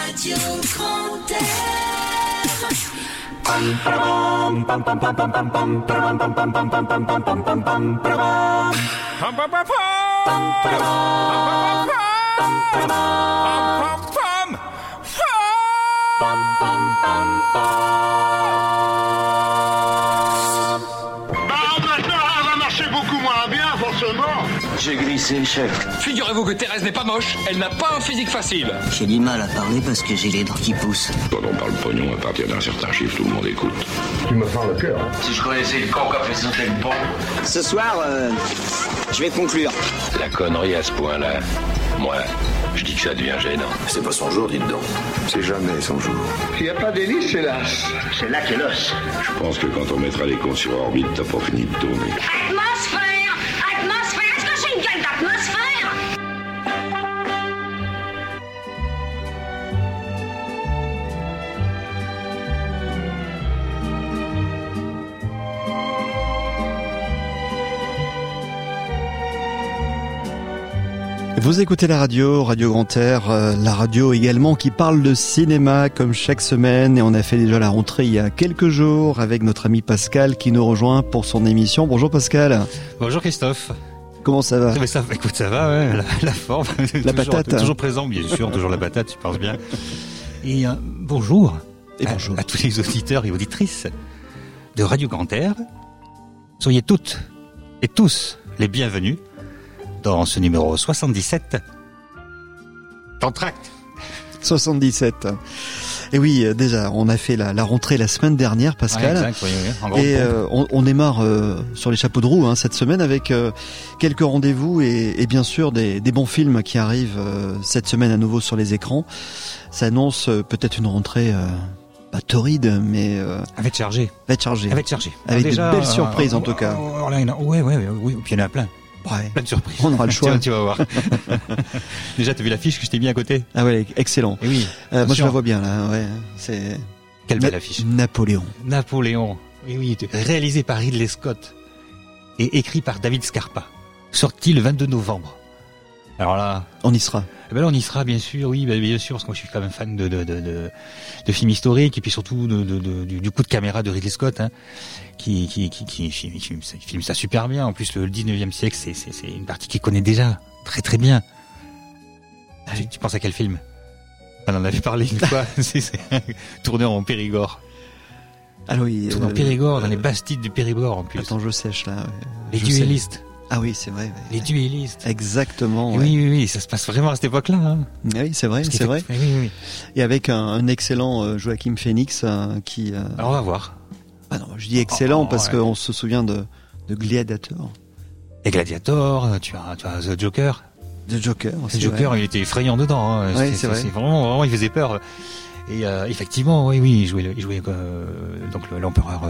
Radio Grand Air. J'ai glissé, chef. Figurez-vous que Thérèse n'est pas moche, elle n'a pas un physique facile. J'ai du mal à parler parce que j'ai les dents qui poussent. Quand on parle pognon, à partir d'un certain chiffre, tout le monde écoute. Tu me fends le cœur. Si je connaissais le con qui a fait sauter le pont. Ce soir, je vais conclure. La connerie à ce point-là, moi, je dis que ça devient gênant. C'est pas son jour, dites donc. C'est jamais son jour. Il n'y a pas d'hélice, c'est l'as. C'est là qu'est l'os. Je pense que quand on mettra les cons sur orbite, t'as pas fini de tourner. Atmosphère! Atmosphère! Est-ce que j'ai une gueule d'atmosphère? Vous écoutez la radio, Radio Grand Air, la radio également qui parle de cinéma comme chaque semaine, et on a fait déjà la rentrée il y a quelques jours avec notre ami Pascal qui nous rejoint pour son émission. Bonjour Pascal. Bonjour Christophe. Comment ça va? Écoute, ça va, ouais, la forme. La patate. Toujours présent, bien sûr, toujours la patate, tu penses bien. Et bonjour. Et bonjour à tous les auditeurs et auditrices de Radio Grand Air. Soyez toutes et tous les bienvenus dans ce numéro 77 d'Entracte. 77. Et oui, déjà, on a fait la rentrée la semaine dernière, Pascal. Ouais, exact, oui, et on démarre sur les chapeaux de roue cette semaine avec quelques rendez-vous et bien sûr des bons films qui arrivent cette semaine à nouveau sur les écrans. Ça annonce peut-être une rentrée pas torride, mais elle va être chargée. Avec déjà, de belles surprises en tout cas. Oui, puis il y en a plein. Ouais. Plein de surprises. On aura le choix. Tiens, tu vas voir. Déjà, t'as vu l'affiche que je t'ai mis à côté? Ah ouais, excellent. Et oui. Moi, je la vois bien là. Ouais, c'est. Quelle belle affiche. Napoléon. Oui, réalisé par Ridley Scott et écrit par David Scarpa. Sorti le 22 novembre. Alors là, on y sera. Eh ben là, on y sera, bien sûr. Oui, bien sûr, parce que moi, je suis quand même fan de films historiques et puis surtout du coup de caméra de Ridley Scott, qui filme ça super bien. En plus, le 19e siècle, c'est une partie qu'il connaît déjà très très bien. Tu penses à quel film? On en avait parlé une fois. c'est tourné en Périgord. Alors oui. Tourné en Périgord, dans les Bastides du Périgord en plus. Attends, je sèche là. Ouais. Les duellistes. Ah oui, c'est vrai. Les duellistes. Exactement. Oui, ça se passe vraiment à cette époque-là. Oui, c'est vrai. Oui. Et avec un excellent Joaquin Phoenix qui. Alors on va voir. Ah non, je dis excellent parce qu'on se souvient de Gladiator. Et Gladiator, tu as The Joker. The Joker. The Joker, il était effrayant dedans. Oui, c'est vrai. C'est vraiment, il faisait peur. Et effectivement, oui, il jouait donc l'empereur.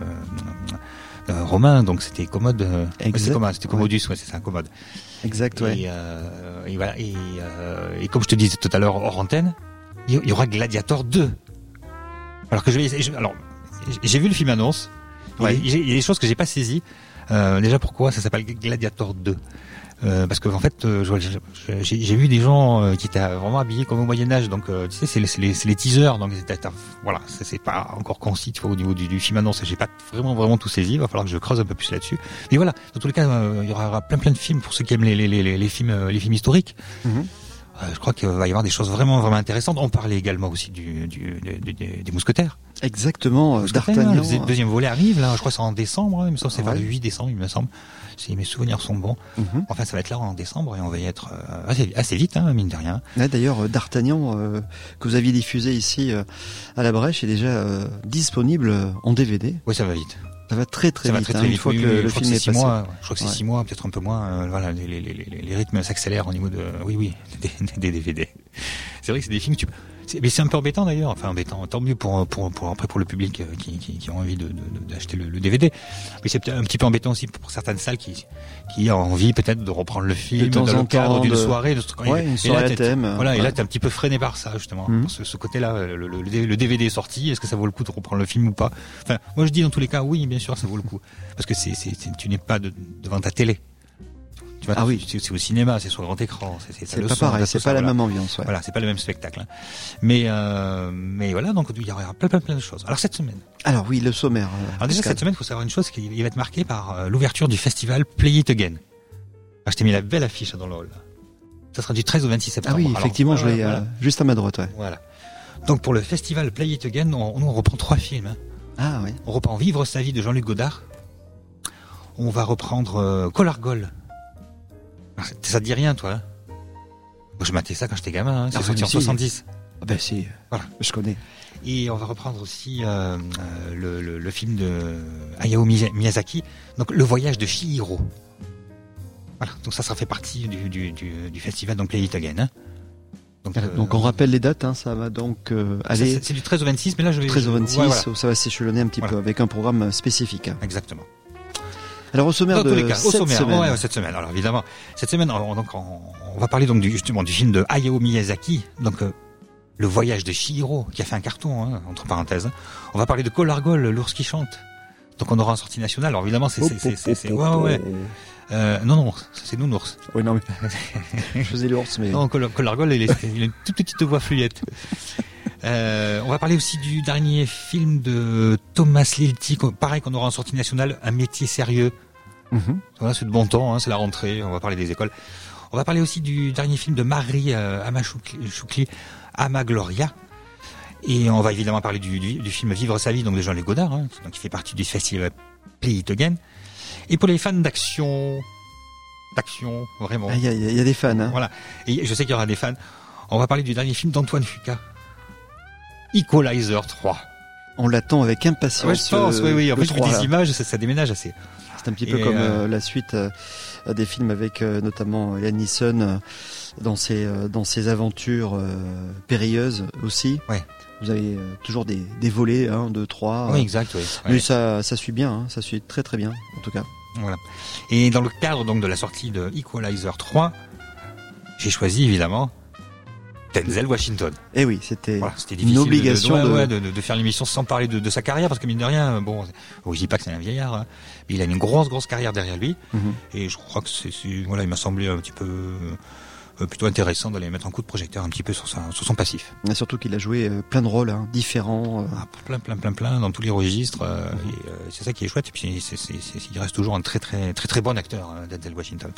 Romain, donc c'était commode. C'était Commodus, ouais, c'est ça, commode. Exact, ouais. Et voilà. Et comme je te disais tout à l'heure hors antenne, il y aura Gladiator 2. Alors que j'ai vu le film annonce. Ouais. Il y a des choses que j'ai pas saisies. Déjà, pourquoi ça s'appelle Gladiator 2? Parce que en fait, j'ai vu des gens qui étaient vraiment habillés comme au Moyen-Âge, donc tu sais, c'est les teasers, donc voilà, c'est pas encore concis, tu vois, au niveau du film annonce. J'ai pas vraiment tout saisi. Il va falloir que je creuse un peu plus là-dessus. Mais voilà, dans tous les cas, il y aura plein de films pour ceux qui aiment les films historiques. Mm-hmm. Je crois qu'il va y avoir des choses vraiment intéressantes. On parlait également aussi des Mousquetaires. Exactement, D'Artagnan. Le deuxième volet arrive là, je crois que c'est en décembre, il me semble, c'est vers le 8 décembre, il me semble. Si mes souvenirs sont bons. Mm-hmm. Enfin, ça va être là en décembre et on va y être assez vite, mine de rien. Ouais, d'ailleurs, D'Artagnan, que vous aviez diffusé ici à la Brèche, est déjà disponible en DVD. Oui, ça va vite. Ça va très vite. Une fois que le film est passé. Je crois que c'est 6 mois, peut-être un peu moins. Voilà, les rythmes s'accélèrent au niveau des DVD. C'est vrai que c'est des films mais c'est un peu embêtant d'ailleurs. Enfin embêtant, tant mieux pour le public qui ont envie d'acheter le DVD. Mais c'est un petit peu embêtant aussi pour certaines salles qui ont envie peut-être de reprendre le film dans le cadre d'une soirée. Une soirée à thème. Voilà, et là t'es un petit peu freiné par ça justement. Mm-hmm. Ce côté-là, le DVD est sorti. Est-ce que ça vaut le coup de reprendre le film ou pas? Enfin, moi je dis dans tous les cas oui, bien sûr, ça vaut le coup parce que tu n'es pas devant ta télé. Tu vois, c'est au cinéma, c'est sur grand écran. C'est pas pareil, c'est pas la même ambiance. Ouais. Voilà, c'est pas le même spectacle. Hein. Mais voilà, donc il y aura plein de choses. Alors cette semaine. Alors oui, le sommaire. Alors déjà cette semaine, il faut savoir une chose, qu'il va être marqué par l'ouverture du festival Play It Again. Alors, je t'ai mis la belle affiche dans le hall. Ça sera du 13 au 26 septembre. Ah oui, effectivement, je l'ai juste à ma droite. Ouais. Voilà. Donc pour le festival Play It Again, on reprend 3 films. Hein. Ah oui. On reprend Vivre sa vie de Jean-Luc Godard. On va reprendre Collargol. Ça te dit rien, toi hein? Moi, je matais ça quand j'étais gamin. Hein. C'est sorti en 70. Ah ben si, voilà. Je connais. Et on va reprendre aussi le film de Hayao Miyazaki, donc Le voyage de Chihiro. Voilà, donc ça fait partie du festival donc Play It Again. Hein. Donc on rappelle les dates, hein, ça va donc aller. C'est du 13 au 26, mais là je vais. 13 au 26, voilà. Ça va s'échelonner un petit peu avec un programme spécifique. Hein. Exactement. Alors au sommaire cette semaine. Alors évidemment, cette semaine, on va parler donc justement du film de Hayao Miyazaki, donc Le voyage de Chihiro, qui a fait un carton, hein, entre parenthèses. On va parler de Collargol, l'ours qui chante. Donc on aura en sortie nationale. Alors évidemment, c'est ouais. Non, c'est Nounours. Oui, non, mais je faisais l'ours, mais non, Collargol, il a une toute petite voix fluette. On va parler aussi du dernier film de Thomas Lilti, pareil qu'on aura en sortie nationale, Un métier sérieux. Voilà, c'est de bon temps, hein, c'est la rentrée. On va parler des écoles. On va parler aussi du dernier film de Marie Amachoukli, Amagloria. Et on va évidemment parler du film Vivre sa vie, donc de Jean-Luc Godard, hein, donc qui fait partie du festival Play It Again. Et pour les fans d'action, vraiment. Il y a des fans, hein. Voilà. Et je sais qu'il y aura des fans. On va parler du dernier film d'Antoine Fuqua, Equalizer 3. On l'attend avec impatience. Ouais, je pense, oui. En fait, je vois des images, ça déménage assez. C'est un petit peu comme la suite des films avec notamment Liam Neeson dans ses aventures périlleuses aussi. Ouais. Vous avez toujours des volets, 1, 2, 3. Oui, exact, oui. Mais ça suit bien, hein, ça suit très très bien, en tout cas. Voilà. Et dans le cadre donc de la sortie de Equalizer 3, j'ai choisi évidemment Denzel Washington. Eh oui, c'était une obligation de faire l'émission sans parler de sa carrière, parce que mine de rien, je dis pas que c'est un vieillard, hein, mais il a une grosse carrière derrière lui, et je crois que il m'a semblé un petit peu plutôt intéressant d'aller mettre un coup de projecteur un petit peu sur son passif. Et surtout qu'il a joué plein de rôles différents. Plein dans tous les registres, et c'est ça qui est chouette. Et puis il reste toujours un très bon acteur, Denzel Washington.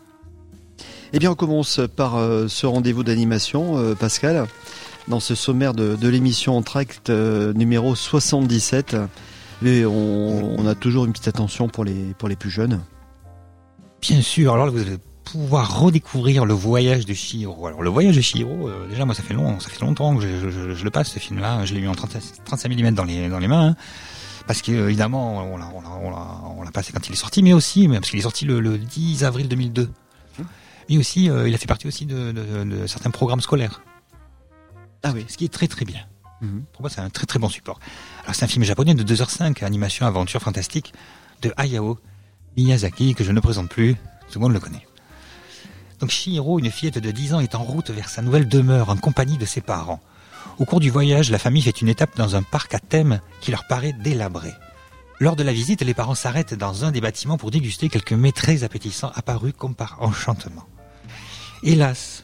Eh bien, on commence par ce rendez-vous d'animation, Pascal, dans ce sommaire de l'émission Entr'acte numéro 77. Et on a toujours une petite attention pour les plus jeunes. Bien sûr, alors là, vous allez pouvoir redécouvrir Le voyage de Chihiro. Alors, Le voyage de Chihiro, déjà, moi, ça fait longtemps que je le passe, ce film-là. Je l'ai eu en 35 mm dans les mains, hein. Parce que évidemment, on l'a passé quand il est sorti, mais parce qu'il est sorti le 10 avril 2002. Et aussi, il a fait partie aussi de certains programmes scolaires. Ah oui. Ce qui est très très bien. Pour moi, c'est un très très bon support. Alors, c'est un film japonais de 2h05, animation, aventure fantastique, de Hayao Miyazaki, que je ne présente plus, tout le monde le connaît. Donc, Chihiro, une fillette de 10 ans, est en route vers sa nouvelle demeure en compagnie de ses parents. Au cours du voyage, la famille fait une étape dans un parc à thème qui leur paraît délabré. Lors de la visite, les parents s'arrêtent dans un des bâtiments pour déguster quelques mets très appétissants apparus comme par enchantement. Hélas,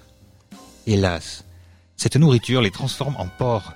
cette nourriture les transforme en porc.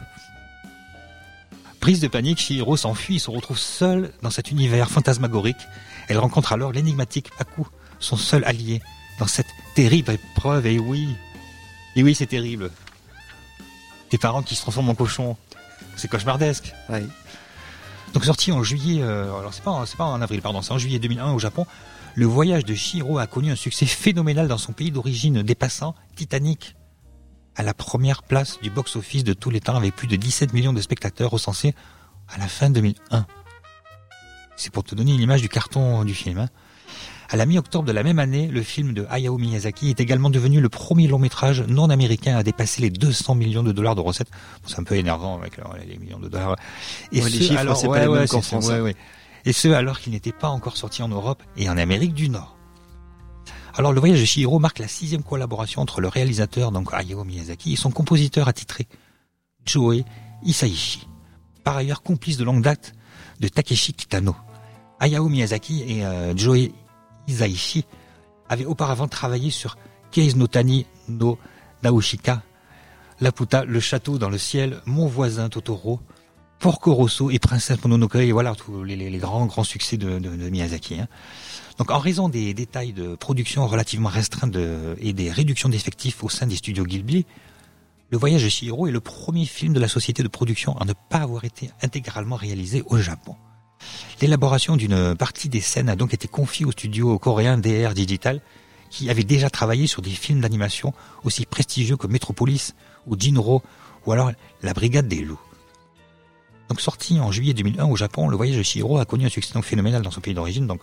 Prise de panique, Chihiro s'enfuit et se retrouve seule dans cet univers fantasmagorique. Elle rencontre alors l'énigmatique Haku, son seul allié, dans cette terrible épreuve. Et oui, c'est terrible. Tes parents qui se transforment en cochon, c'est cauchemardesque. Oui. Donc sorti en juillet, alors c'est pas en avril, pardon, c'est en juillet 2001 au Japon. Le voyage de Chihiro a connu un succès phénoménal dans son pays d'origine, dépassant Titanic à la première place du box-office de tous les temps, avec plus de 17 millions de spectateurs recensés à la fin 2001. C'est pour te donner une image du carton du film, hein. À la mi-octobre de la même année, le film de Hayao Miyazaki est également devenu le premier long-métrage non américain à dépasser les 200 millions de dollars de recettes. Bon, c'est un peu énervant avec les millions de dollars. Et les chiffres, c'est pas les mêmes qu'en France. Et ce, alors qu'il n'était pas encore sorti en Europe et en Amérique du Nord. Alors, Le voyage de Chihiro marque la 6e collaboration entre le réalisateur, donc Hayao Miyazaki, et son compositeur attitré, Joe Hisaishi. Par ailleurs, complice de longue date de Takeshi Kitano. Hayao Miyazaki et Joe Hisaishi avait auparavant travaillé sur Case no Tani no Naoshika, Laputa, Le Château dans le ciel, Mon voisin Totoro, Porco Rosso et Princesse Mononoke, et voilà tous les grands succès de Miyazaki. Hein. Donc en raison des détails de production relativement restreints et des réductions d'effectifs au sein des studios Ghibli, Le Voyage de Chihiro est le premier film de la société de production à ne pas avoir été intégralement réalisé au Japon. L'élaboration d'une partie des scènes a donc été confiée au studio coréen DR Digital, qui avait déjà travaillé sur des films d'animation aussi prestigieux que Metropolis ou Jinro, ou alors La Brigade des Loups. Donc sorti en juillet 2001 au Japon, Le Voyage de Chihiro a connu un succès donc phénoménal dans son pays d'origine. Donc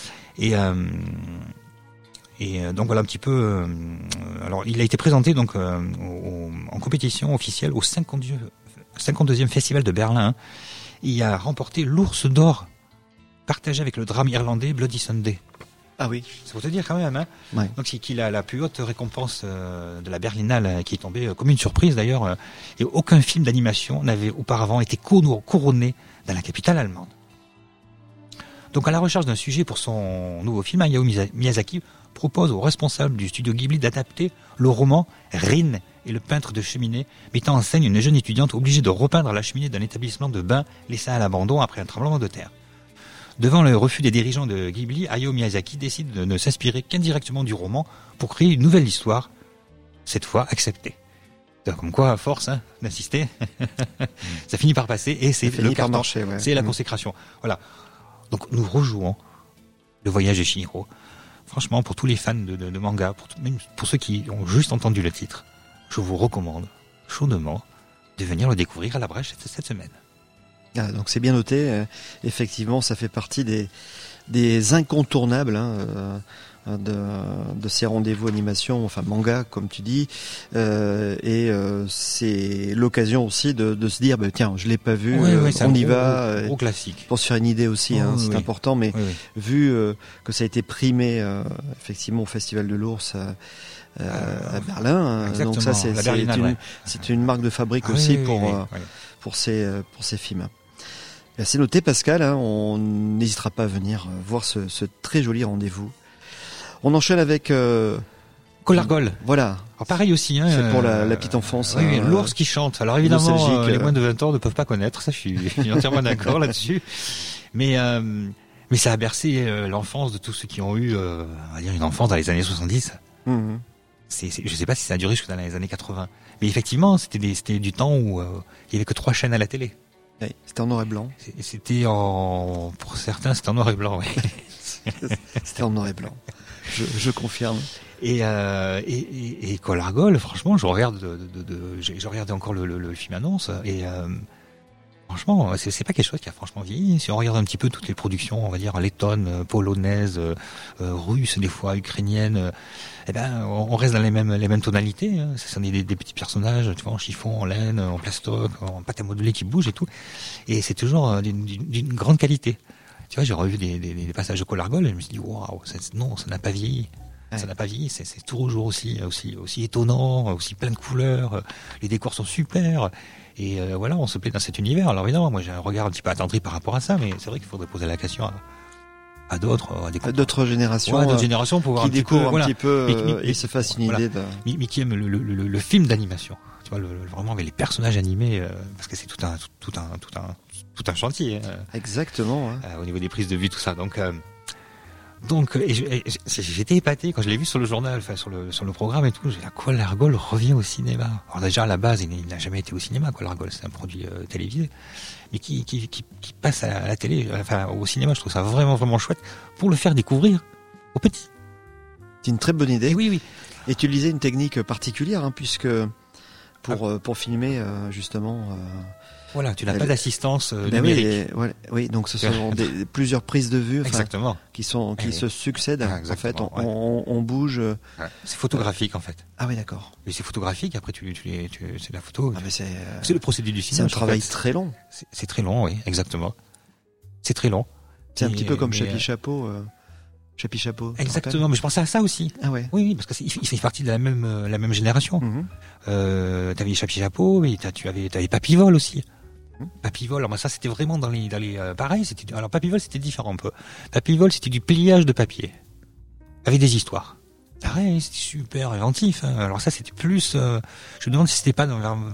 donc voilà un petit peu. Alors il a été présenté donc en compétition officielle au 52e festival de Berlin. Hein. Il a remporté l'Ours d'Or, partagé avec le drame irlandais Bloody Sunday. Ah oui. Ça faut te dire quand même. Hein. Ouais. Donc c'est qu'il a la plus haute récompense de la Berlinale qui est tombée comme une surprise d'ailleurs. Et aucun film d'animation n'avait auparavant été couronné dans la capitale allemande. Donc à la recherche d'un sujet pour son nouveau film, Hayao Miyazaki propose aux responsables du studio Ghibli d'adapter le roman Rin et le peintre de cheminée, mettant en scène une jeune étudiante obligée de repeindre la cheminée d'un établissement de bain laissé à l'abandon après un tremblement de terre. Devant le refus des dirigeants de Ghibli, Hayao Miyazaki décide de ne s'inspirer qu'indirectement du roman pour créer une nouvelle histoire, cette fois acceptée. Comme quoi, à force d'insister, ça finit par passer et c'est le carton, c'est la consécration. Voilà. Donc nous rejouons Le Voyage de Chihiro. Franchement, pour tous les fans de manga, même pour ceux qui ont juste entendu le titre, je vous recommande chaudement de venir le découvrir à la brèche cette semaine. Ah, donc c'est bien noté. Effectivement, ça fait partie des incontournables de ces rendez-vous animation, enfin manga comme tu dis, et c'est l'occasion aussi de se dire tiens, je l'ai pas vu, on y va, gros classique pour se faire une idée aussi, c'est important, mais vu que ça a été primé effectivement au Festival de l'Ours à Berlin, donc ça c'est une marque de fabrique aussi pour ces films. C'est noté, Pascal, on n'hésitera pas à venir voir ce très joli rendez-vous. On enchaîne avec Collargol. Voilà. Alors pareil aussi. C'est pour la petite enfance. Oui, l'ours qui chante. Alors évidemment, les moins de 20 ans ne peuvent pas connaître. Ça, je suis entièrement d'accord là-dessus. Mais ça a bercé l'enfance de tous ceux qui ont eu, on va dire, une enfance dans les années 70. Mm-hmm. Je sais pas si ça a duré jusque dans les années 80. Mais effectivement, c'était du temps où il y avait que 3 chaînes à la télé. Oui, c'était en noir et blanc. Pour certains, c'était en noir et blanc, oui. C'était en noir et blanc. Je confirme. Et Collargol, franchement, je regardais encore le film annonce et franchement, c'est pas quelque chose qui a franchement vieilli. Si on regarde un petit peu toutes les productions, on va dire lettonnes, polonaises, russes, des fois ukrainiennes, on reste dans les mêmes tonalités. Hein. Ce sont des petits personnages, tu vois, en chiffon, en laine, en plastoc, en pâte à modeler qui bougent et tout. Et c'est toujours d'une grande qualité. Tu vois, j'ai revu des passages de Collargol et je me suis dit waouh, ça n'a pas vieilli. Ouais. Ça n'a pas vieilli, c'est toujours aussi étonnant, aussi plein de couleurs, les décors sont super. Et voilà, on se plaît dans cet univers. Alors évidemment, moi j'ai un regard un petit peu attendri par rapport à ça, mais c'est vrai qu'il faudrait poser la question à d'autres générations pour voir qui découvrent un petit peu et se fassent une idée mais qui aiment le film d'animation. Tu vois, vraiment avec les personnages animés, parce que c'est tout un chantier. Exactement. Au niveau des prises de vue, tout ça. Donc, j'étais épaté quand je l'ai vu sur le journal, sur le programme et tout. J'ai dit, Collargol revient au cinéma. Alors déjà à la base, il n'a jamais été au cinéma. Collargol, c'est un produit télévisé, mais qui passe à la télé, enfin au cinéma. Je trouve ça vraiment vraiment chouette pour le faire découvrir aux petits. C'est une très bonne idée. Et oui. Et tu utilisais une technique particulière, puisque pour filmer justement. Voilà, tu n'as pas d'assistance numérique. Oui, donc ce sont plusieurs prises de vue, exactement, qui se succèdent. En fait, on bouge. C'est photographique en fait. Ah oui, d'accord. Mais c'est photographique. Après, c'est la photo. Ah, mais c'est le procédé du cinéma. C'est un travail très long. C'est très long, oui, exactement. C'est très long. C'est un petit peu comme Chapi Chapeau. Chapi Chapeau. Exactement, mais je pensais à ça aussi. Ah ouais. Oui, parce que il fait partie de la même génération. Mm-hmm. T'avais Chapi Chapeau, mais t'avais Papy-Vol aussi. Papy-Vol, alors moi ça c'était vraiment dans les pareil, alors Papy-Vol c'était différent un peu. Papy-Vol c'était du pliage de papier. avec des histoires. Pareil, c'était super inventif. Hein. Alors ça, c'était plus... je me demande si c'était pas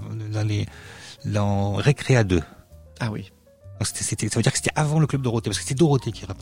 dans Récréa 2. Ah oui. Donc ça veut dire que c'était avant le Club Dorothée, parce que c'était Dorothée qui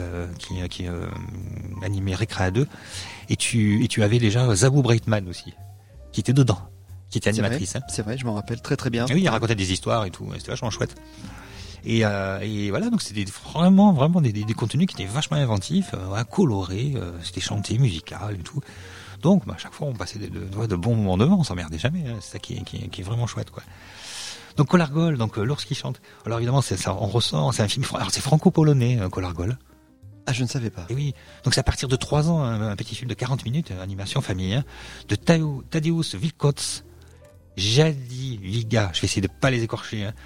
animait Récréa 2. Et tu avais déjà Zabou Breitman aussi, qui était dedans, qui était animatrice. C'est vrai, je m'en rappelle très très bien. Et oui, il racontait des histoires et tout, c'était vachement chouette. Et voilà, donc c'était vraiment des contenus qui étaient vachement inventifs, colorés, c'était chanté, musical et tout. Donc, à chaque fois, on passait de bons moments devant, on s'emmerdait jamais. Hein, c'est ça qui est vraiment chouette, quoi. Donc Collargol, l'ours qui chante. Alors évidemment, on ressort, c'est un film, alors c'est franco-polonais, Collargol. Ah, je ne savais pas. Et oui, donc c'est à partir de 3 ans, un petit film de 40 minutes, animation famille, hein, de Tadeusz Wilkots, Jadwiga, je vais essayer de pas les écorcher, hein,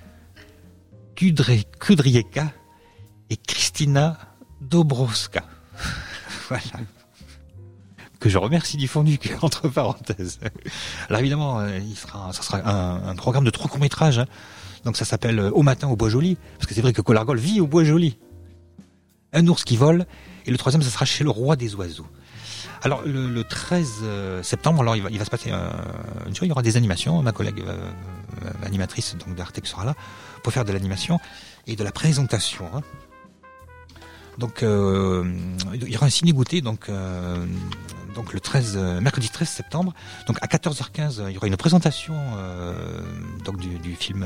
Kudryeka et Kristina Dobrowska. Voilà. Que je remercie du fond du cœur, entre parenthèses. Alors évidemment, ça sera un programme de 3 courts-métrages. Hein. Donc ça s'appelle Au matin au Bois-Joli, parce que c'est vrai que Collargol vit au Bois-Joli. Un ours qui vole, et le 3e, ça sera Chez le roi des oiseaux. Alors le 13 septembre, alors il va se passer une chose, il y aura des animations. Ma collègue animatrice donc d'Arte sera là pour faire de l'animation et de la présentation. Hein. Donc il y aura un ciné-goûter donc le 13 mercredi 13 septembre. Donc à 14h15, il y aura une présentation donc du film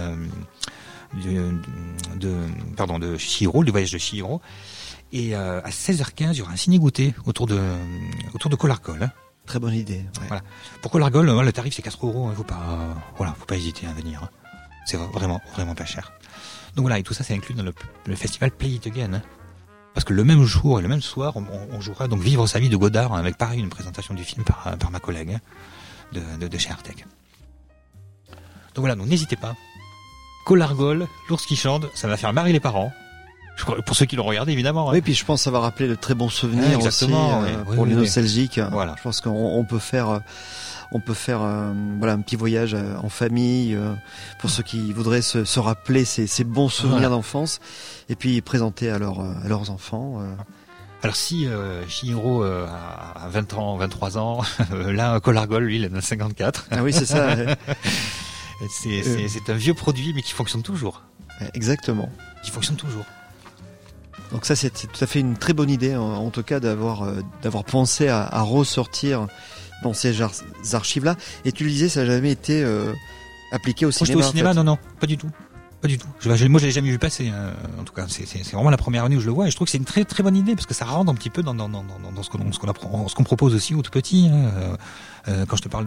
de Chihiro, du voyage de Chihiro. Et à 16h15, il y aura un ciné-goûter autour de Collargol. Hein. Très bonne idée. Ouais. Voilà. pour Collargol, le tarif c'est 4 €. Hein, faut pas hésiter à venir. Hein. C'est vraiment pas cher. Donc voilà, et tout ça c'est inclus dans le festival Play It Again. Hein. Parce que le même jour et le même soir, on jouera donc Vivre sa vie de Godard, hein, avec pareil une présentation du film par ma collègue hein, de chez Artec. Donc voilà, donc n'hésitez pas. Collargol, l'ours qui chante, ça va faire marrer les parents. Pour ceux qui l'ont regardé, évidemment. Hein. Oui, puis je pense que ça va rappeler de très bons souvenirs aussi pour les nostalgiques. Voilà. Je pense qu'on peut faire un petit voyage en famille pour ceux qui voudraient se rappeler ces bons souvenirs d'enfance et puis présenter à leurs enfants. Alors si Chihiro a 20 ans, 23 ans, là Collargol, lui, il en a 54. Ah oui, c'est ça. C'est un vieux produit, mais qui fonctionne toujours. Exactement. Qui fonctionne toujours. Donc ça, c'est tout à fait une très bonne idée, en tout cas, d'avoir pensé à ressortir dans ces archives-là. Et tu le disais, ça n'a jamais été appliqué au cinéma. Au cinéma, en fait. Non, pas du tout. Pas du tout. Moi, je l'ai jamais vu passer. En tout cas, c'est vraiment la première année où je le vois. Et je trouve que c'est une très très bonne idée parce que ça rentre un petit peu dans ce qu'on propose aussi au tout petit. Hein. Quand je te parle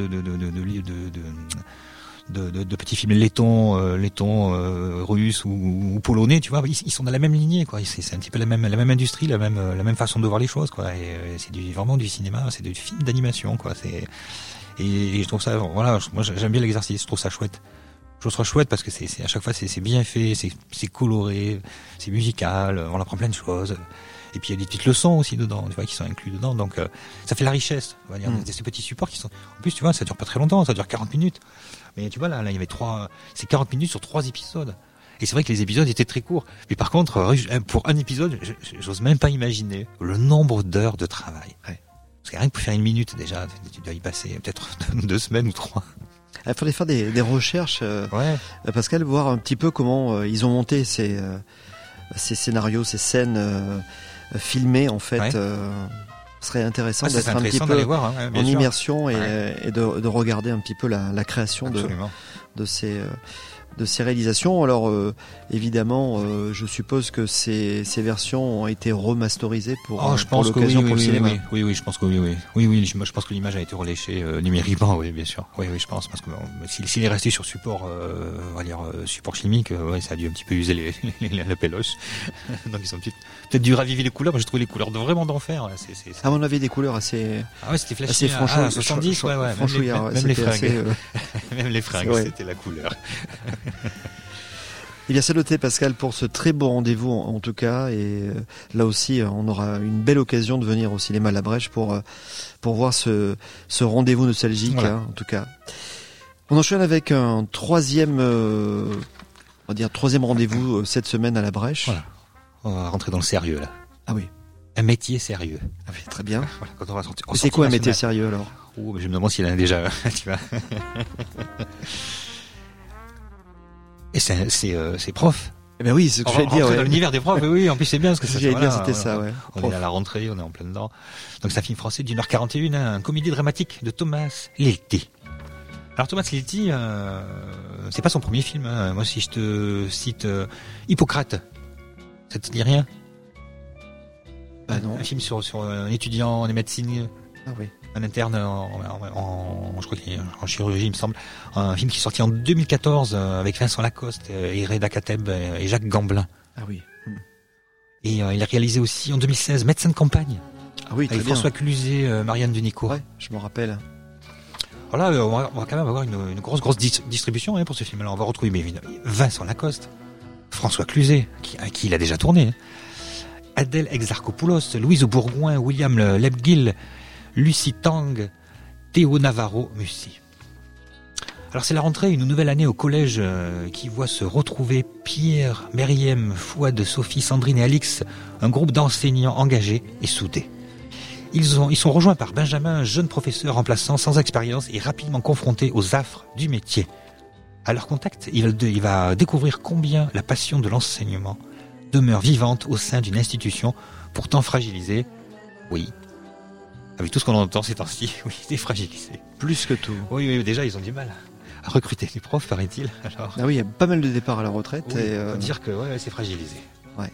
de petits films lettons, russes ou polonais, tu vois, ils sont dans la même lignée, quoi. C'est un petit peu la même industrie, la même façon de voir les choses, quoi. Et c'est vraiment du cinéma, c'est du film d'animation, quoi. Et je trouve ça, voilà, moi j'aime bien l'exercice, je trouve ça chouette. Je trouve ça chouette parce que c'est à chaque fois c'est bien fait, c'est coloré, c'est musical, on apprend plein de choses. Et puis il y a des petites leçons aussi dedans, tu vois, qui sont inclus dedans. Donc ça fait la richesse, on va dire, ces petits supports qui sont. En plus, tu vois, ça dure pas très longtemps, ça dure 40 minutes. Mais tu vois là il y avait c'est 40 minutes sur 3 épisodes. Et c'est vrai que les épisodes étaient très courts. Mais par contre, pour un épisode, j'ose même pas imaginer le nombre d'heures de travail. Ouais. Parce que rien que pour faire 1 minute déjà, tu dois y passer peut-être 2 semaines ou 3. Il fallait faire des recherches, Pascal, voir un petit peu comment ils ont monté ces scénarios, ces scènes filmées en fait. Ce serait intéressant d'être un petit peu voir, hein, en immersion et de regarder un petit peu la création de ces réalisations. Alors évidemment, je suppose que ces versions ont été remasterisées pour l'occasion, pour le cinéma. Oui, je pense que oui. Je pense que l'image a été reléchée numériquement, oui, bien sûr. Oui, je pense parce que s'il est resté sur support, on va dire support chimique, ça a dû un petit peu user la péloche. Donc ils ont peut-être dû raviver les couleurs. Moi, j'ai trouvé les couleurs vraiment d'enfer. À mon avis, des couleurs assez. Ah ouais, c'était flashy. Assez franchouillards. 70, franchouillard. Même les fringues. Même les fringues, c'était la couleur. Eh bien, c'est noté, Pascal, pour ce très beau rendez-vous en tout cas, et là aussi on aura une belle occasion de venir au cinéma La Brèche pour voir ce rendez-vous nostalgique, voilà. Hein, en tout cas. On enchaîne avec un troisième rendez-vous cette semaine à La Brèche. Voilà. On va rentrer dans le sérieux là. Ah oui. un métier sérieux. Ah oui, très bien. Voilà, quand on va sortir. C'est quoi un métier sérieux alors? Oh, je me demande s'il en a déjà. Tu vois. Et c'est prof. Eh ben oui, c'est ce que j'allais dire. Dans l'univers des profs, oui, en plus c'est bien parce que j'allais dire, c'était ça, ouais. On est à la rentrée, on est en plein dedans. Donc c'est un film français d'1h41, un comédie dramatique de Thomas Lilti. Alors Thomas Lilti, c'est pas son premier film. Hein. Moi, si je te cite Hippocrate, ça te dit rien? Bah non. Un film sur un étudiant en médecine. Ah oui. Un interne je crois qu'il est en chirurgie, il me semble. Un film qui est sorti en 2014 avec Vincent Lacoste, Reda Kateb et Jacques Gamblin. Ah oui. Et il a réalisé aussi en 2016 Médecin de campagne. Ah oui, très avec bien. François Cluzet, Marianne Dunicourt. Ouais, je me rappelle. Voilà, on va quand même avoir une grosse distribution pour ce film. Alors on va retrouver Vincent Lacoste, François Cluzet, à qui il a déjà tourné. Adèle Exarchopoulos, Louise Bourgoin, William Lebguil, Lucie Tang, Théo Navarro-Mussy. Alors c'est la rentrée, une nouvelle année au collège qui voit se retrouver Pierre, Meriem, Fouad, Sophie, Sandrine et Alix, un groupe d'enseignants engagés et soudés. Ils sont rejoints par Benjamin, un jeune professeur remplaçant sans expérience et rapidement confronté aux affres du métier. À leur contact, il va découvrir combien la passion de l'enseignement demeure vivante au sein d'une institution pourtant fragilisée. Oui. Avec tout ce qu'on entend ces temps-ci, oui, c'est fragilisé. Plus que tout. Oui, déjà, ils ont du mal à recruter des profs, paraît-il. Alors, ah oui, il y a pas mal de départs à la retraite. Oui, et on peut dire que c'est fragilisé. Ouais.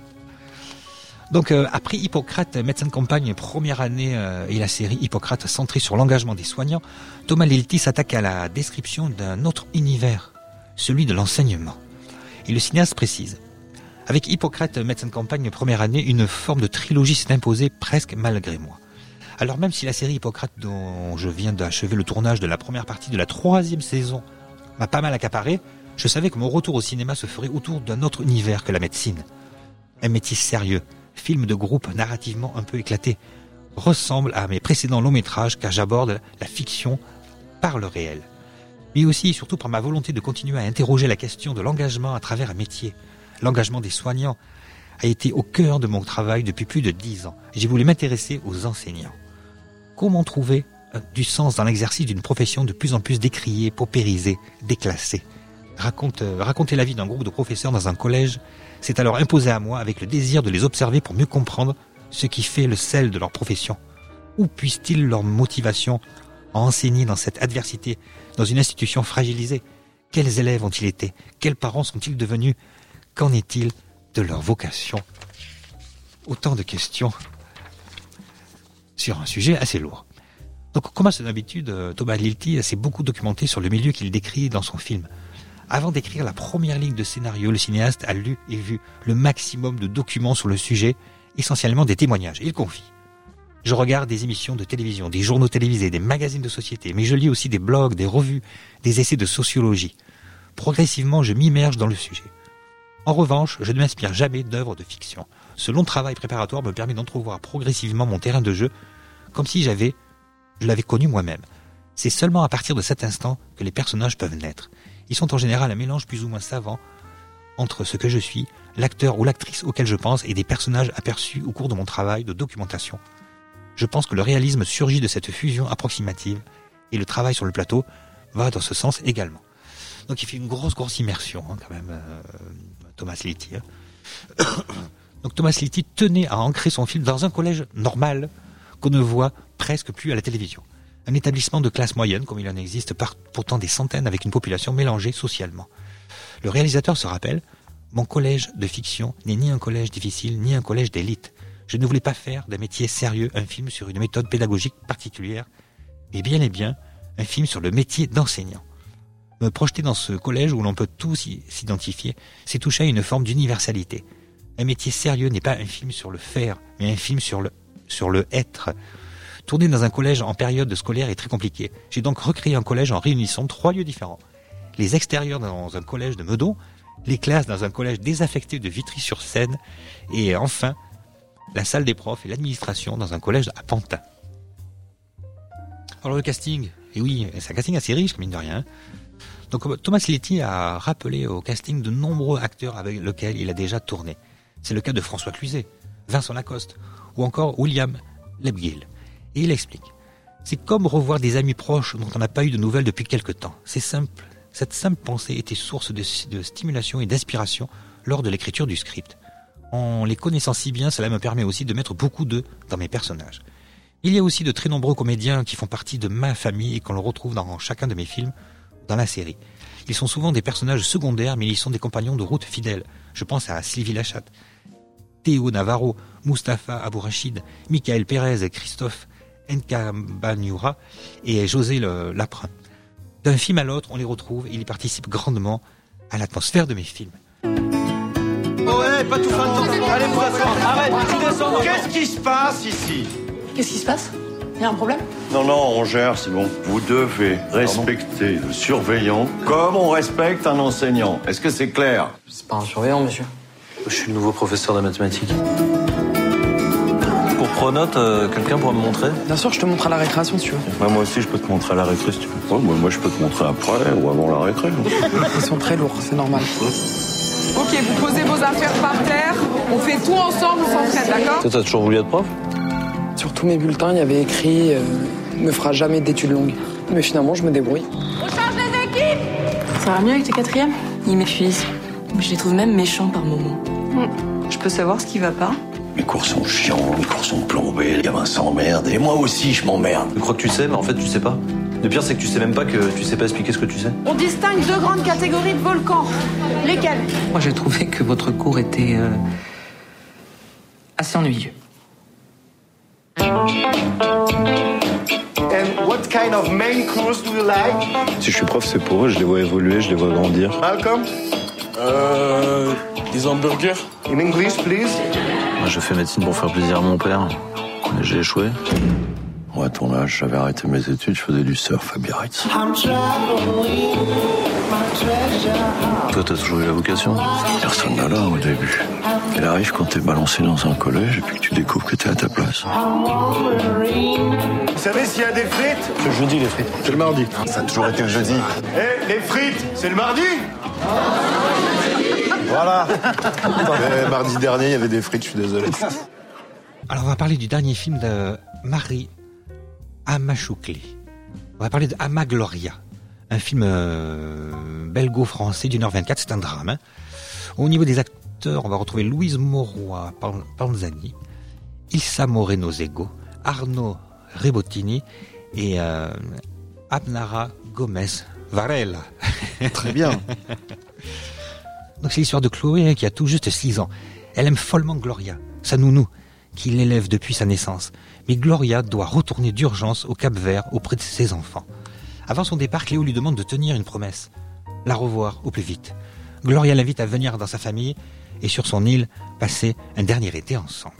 Donc, après Hippocrate, médecin de campagne, première année, et la série Hippocrate centrée sur l'engagement des soignants, Thomas Lilti s'attaque à la description d'un autre univers, celui de l'enseignement. Et le cinéaste précise: avec Hippocrate, médecin de campagne, première année, une forme de trilogie s'est imposée presque malgré moi. Alors même si la série Hippocrate, dont je viens d'achever le tournage de la première partie de la 3e saison, m'a pas mal accaparé, je savais que mon retour au cinéma se ferait autour d'un autre univers que la médecine. Un métier sérieux, film de groupe narrativement un peu éclaté, ressemble à mes précédents longs métrages car j'aborde la fiction par le réel. Mais aussi et surtout par ma volonté de continuer à interroger la question de l'engagement à travers un métier. L'engagement des soignants a été au cœur de mon travail depuis plus de 10 ans. J'ai voulu m'intéresser aux enseignants. Comment trouver du sens dans l'exercice d'une profession de plus en plus décriée, paupérisée, déclassée? Raconter la vie d'un groupe de professeurs dans un collège s'est alors imposé à moi avec le désir de les observer pour mieux comprendre ce qui fait le sel de leur profession. Où puissent-ils leur motivation à enseigner dans cette adversité, dans une institution fragilisée? Quels élèves ont-ils été? Quels parents sont-ils devenus? Qu'en est-il de leur vocation? Autant de questions sur un sujet assez lourd. Donc, comme à son habitude, Thomas Lilti s'est beaucoup documenté sur le milieu qu'il décrit dans son film. Avant d'écrire la première ligne de scénario, le cinéaste a lu et vu le maximum de documents sur le sujet, essentiellement des témoignages. Il confie: je regarde des émissions de télévision, des journaux télévisés, des magazines de société, mais je lis aussi des blogs, des revues, des essais de sociologie. Progressivement, je m'immerge dans le sujet. En revanche, je ne m'inspire jamais d'œuvres de fiction. Ce long travail préparatoire me permet d'entrevoir progressivement mon terrain de jeu, comme si je l'avais connu moi-même. C'est seulement à partir de cet instant que les personnages peuvent naître. Ils sont en général un mélange plus ou moins savant entre ce que je suis, l'acteur ou l'actrice auquel je pense, et des personnages aperçus au cours de mon travail de documentation. Je pense que le réalisme surgit de cette fusion approximative, et le travail sur le plateau va dans ce sens également. Donc il fait une grosse immersion quand même, Thomas Lilti. Donc Thomas Lilti tenait à ancrer son film dans un collège normal qu'on ne voit presque plus à la télévision. Un établissement de classe moyenne, comme il en existe pourtant des centaines, avec une population mélangée socialement. Le réalisateur se rappelle: mon collège de fiction n'est ni un collège difficile, ni un collège d'élite. Je ne voulais pas faire d'un métier sérieux un film sur une méthode pédagogique particulière, mais bien et bien un film sur le métier d'enseignant. Me projeter dans ce collège où l'on peut tous s'identifier, c'est toucher à une forme d'universalité. Un métier sérieux n'est pas un film sur le faire, mais un film sur le être. Tourner dans un collège en période scolaire est très compliqué. J'ai donc recréé un collège en réunissant 3 lieux différents. Les extérieurs dans un collège de Meudon, les classes dans un collège désaffecté de Vitry-sur-Seine, et enfin, la salle des profs et l'administration dans un collège à Pantin. Alors le casting, et oui, c'est un casting assez riche, mine de rien. Donc Thomas Lilti a rappelé au casting de nombreux acteurs avec lesquels il a déjà tourné. C'est le cas de François Cluzet, Vincent Lacoste ou encore William Lebgill. Et il explique. C'est comme revoir des amis proches dont on n'a pas eu de nouvelles depuis quelque temps. C'est simple. Cette simple pensée était source de stimulation et d'inspiration lors de l'écriture du script. En les connaissant si bien, cela me permet aussi de mettre beaucoup d'eux dans mes personnages. Il y a aussi de très nombreux comédiens qui font partie de ma famille et qu'on le retrouve dans chacun de mes films, dans la série. Ils sont souvent des personnages secondaires, mais ils sont des compagnons de route fidèles. Je pense à Sylvie Lachatte, Théo Navarro, Mustapha Abou Rachid, Michael Pérez, Christophe Nkambanyura et José Laprin. D'un film à l'autre, on les retrouve et ils participent grandement à l'atmosphère de mes films. Oh ouais, pas tout fin de temps. Allez, vous asseoir. Arrête, tu descends. Qu'est-ce qui se passe ici? Qu'est-ce qui se passe? Il y a un problème? Non, on gère, c'est bon. Vous devez respecter le surveillant comme on respecte un enseignant. Est-ce que c'est clair? C'est pas un surveillant, monsieur. Je suis le nouveau professeur de mathématiques. Pour pronote, quelqu'un pourra me montrer? Bien sûr, je te montre à la récréation si tu veux. Bah, moi aussi, je peux te montrer à la récré si tu veux. Ouais, moi, je peux te montrer après ou avant la récré. Ils sont très lourds, c'est normal. Ok, vous posez vos affaires par terre, on fait tout ensemble, on s'entraide, d'accord? Toi, t'as toujours voulu être prof? Sur tous mes bulletins, il y avait écrit ne fera jamais d'études longues. Mais finalement, je me débrouille. On change les équipes! Ça va mieux avec tes quatrièmes? Ils m'épuisent. Je les trouve même méchants par moments. Je peux savoir ce qui va pas? Mes cours sont chiants, mes cours sont plombés, les gamins s'emmerdent, et moi aussi je m'emmerde. Tu crois que tu sais, mais en fait tu sais pas. Le pire c'est que tu sais même pas que tu sais pas expliquer ce que tu sais. On distingue deux grandes catégories de volcans. Lesquelles? Moi j'ai trouvé que votre cours était assez ennuyeux. And what kind of main course do you like? Si je suis prof, c'est pour eux, je les vois évoluer, je les vois grandir. Malcolm? Des hamburgers. In English, please. Moi, je fais médecine pour faire plaisir à mon père. Mais j'ai échoué. Moi, à ton âge, j'avais arrêté mes études, je faisais du surf à Biarritz. Toi, t'as toujours eu la vocation? Personne n'a là au début. Elle arrive quand t'es balancé dans un collège et puis que tu découvres que t'es à ta place. Vous savez s'il y a des frites? C'est le jeudi, les frites. C'est le mardi. Ça a toujours été le jeudi. Eh, les frites, c'est le mardi? Voilà. Mais mardi dernier, il y avait des frites, je suis désolé. Alors, on va parler du dernier film de Mari Amachoukli. On va parler de Ama Gloria, un film belgo-français d'1h24, c'est un drame. Hein. Au niveau des acteurs, on va retrouver Louise Moroy Panzani, Ilsa Moreno Zego, Arnaud Rebottini et Abnara Gomez Varela. Très bien. Donc c'est l'histoire de Chloé qui a tout juste 6 ans. Elle aime follement Gloria, sa nounou, qui l'élève depuis sa naissance. Mais Gloria doit retourner d'urgence au Cap-Vert auprès de ses enfants. Avant son départ, Cléo lui demande de tenir une promesse. La revoir au plus vite. Gloria l'invite à venir dans sa famille et sur son île passer un dernier été ensemble.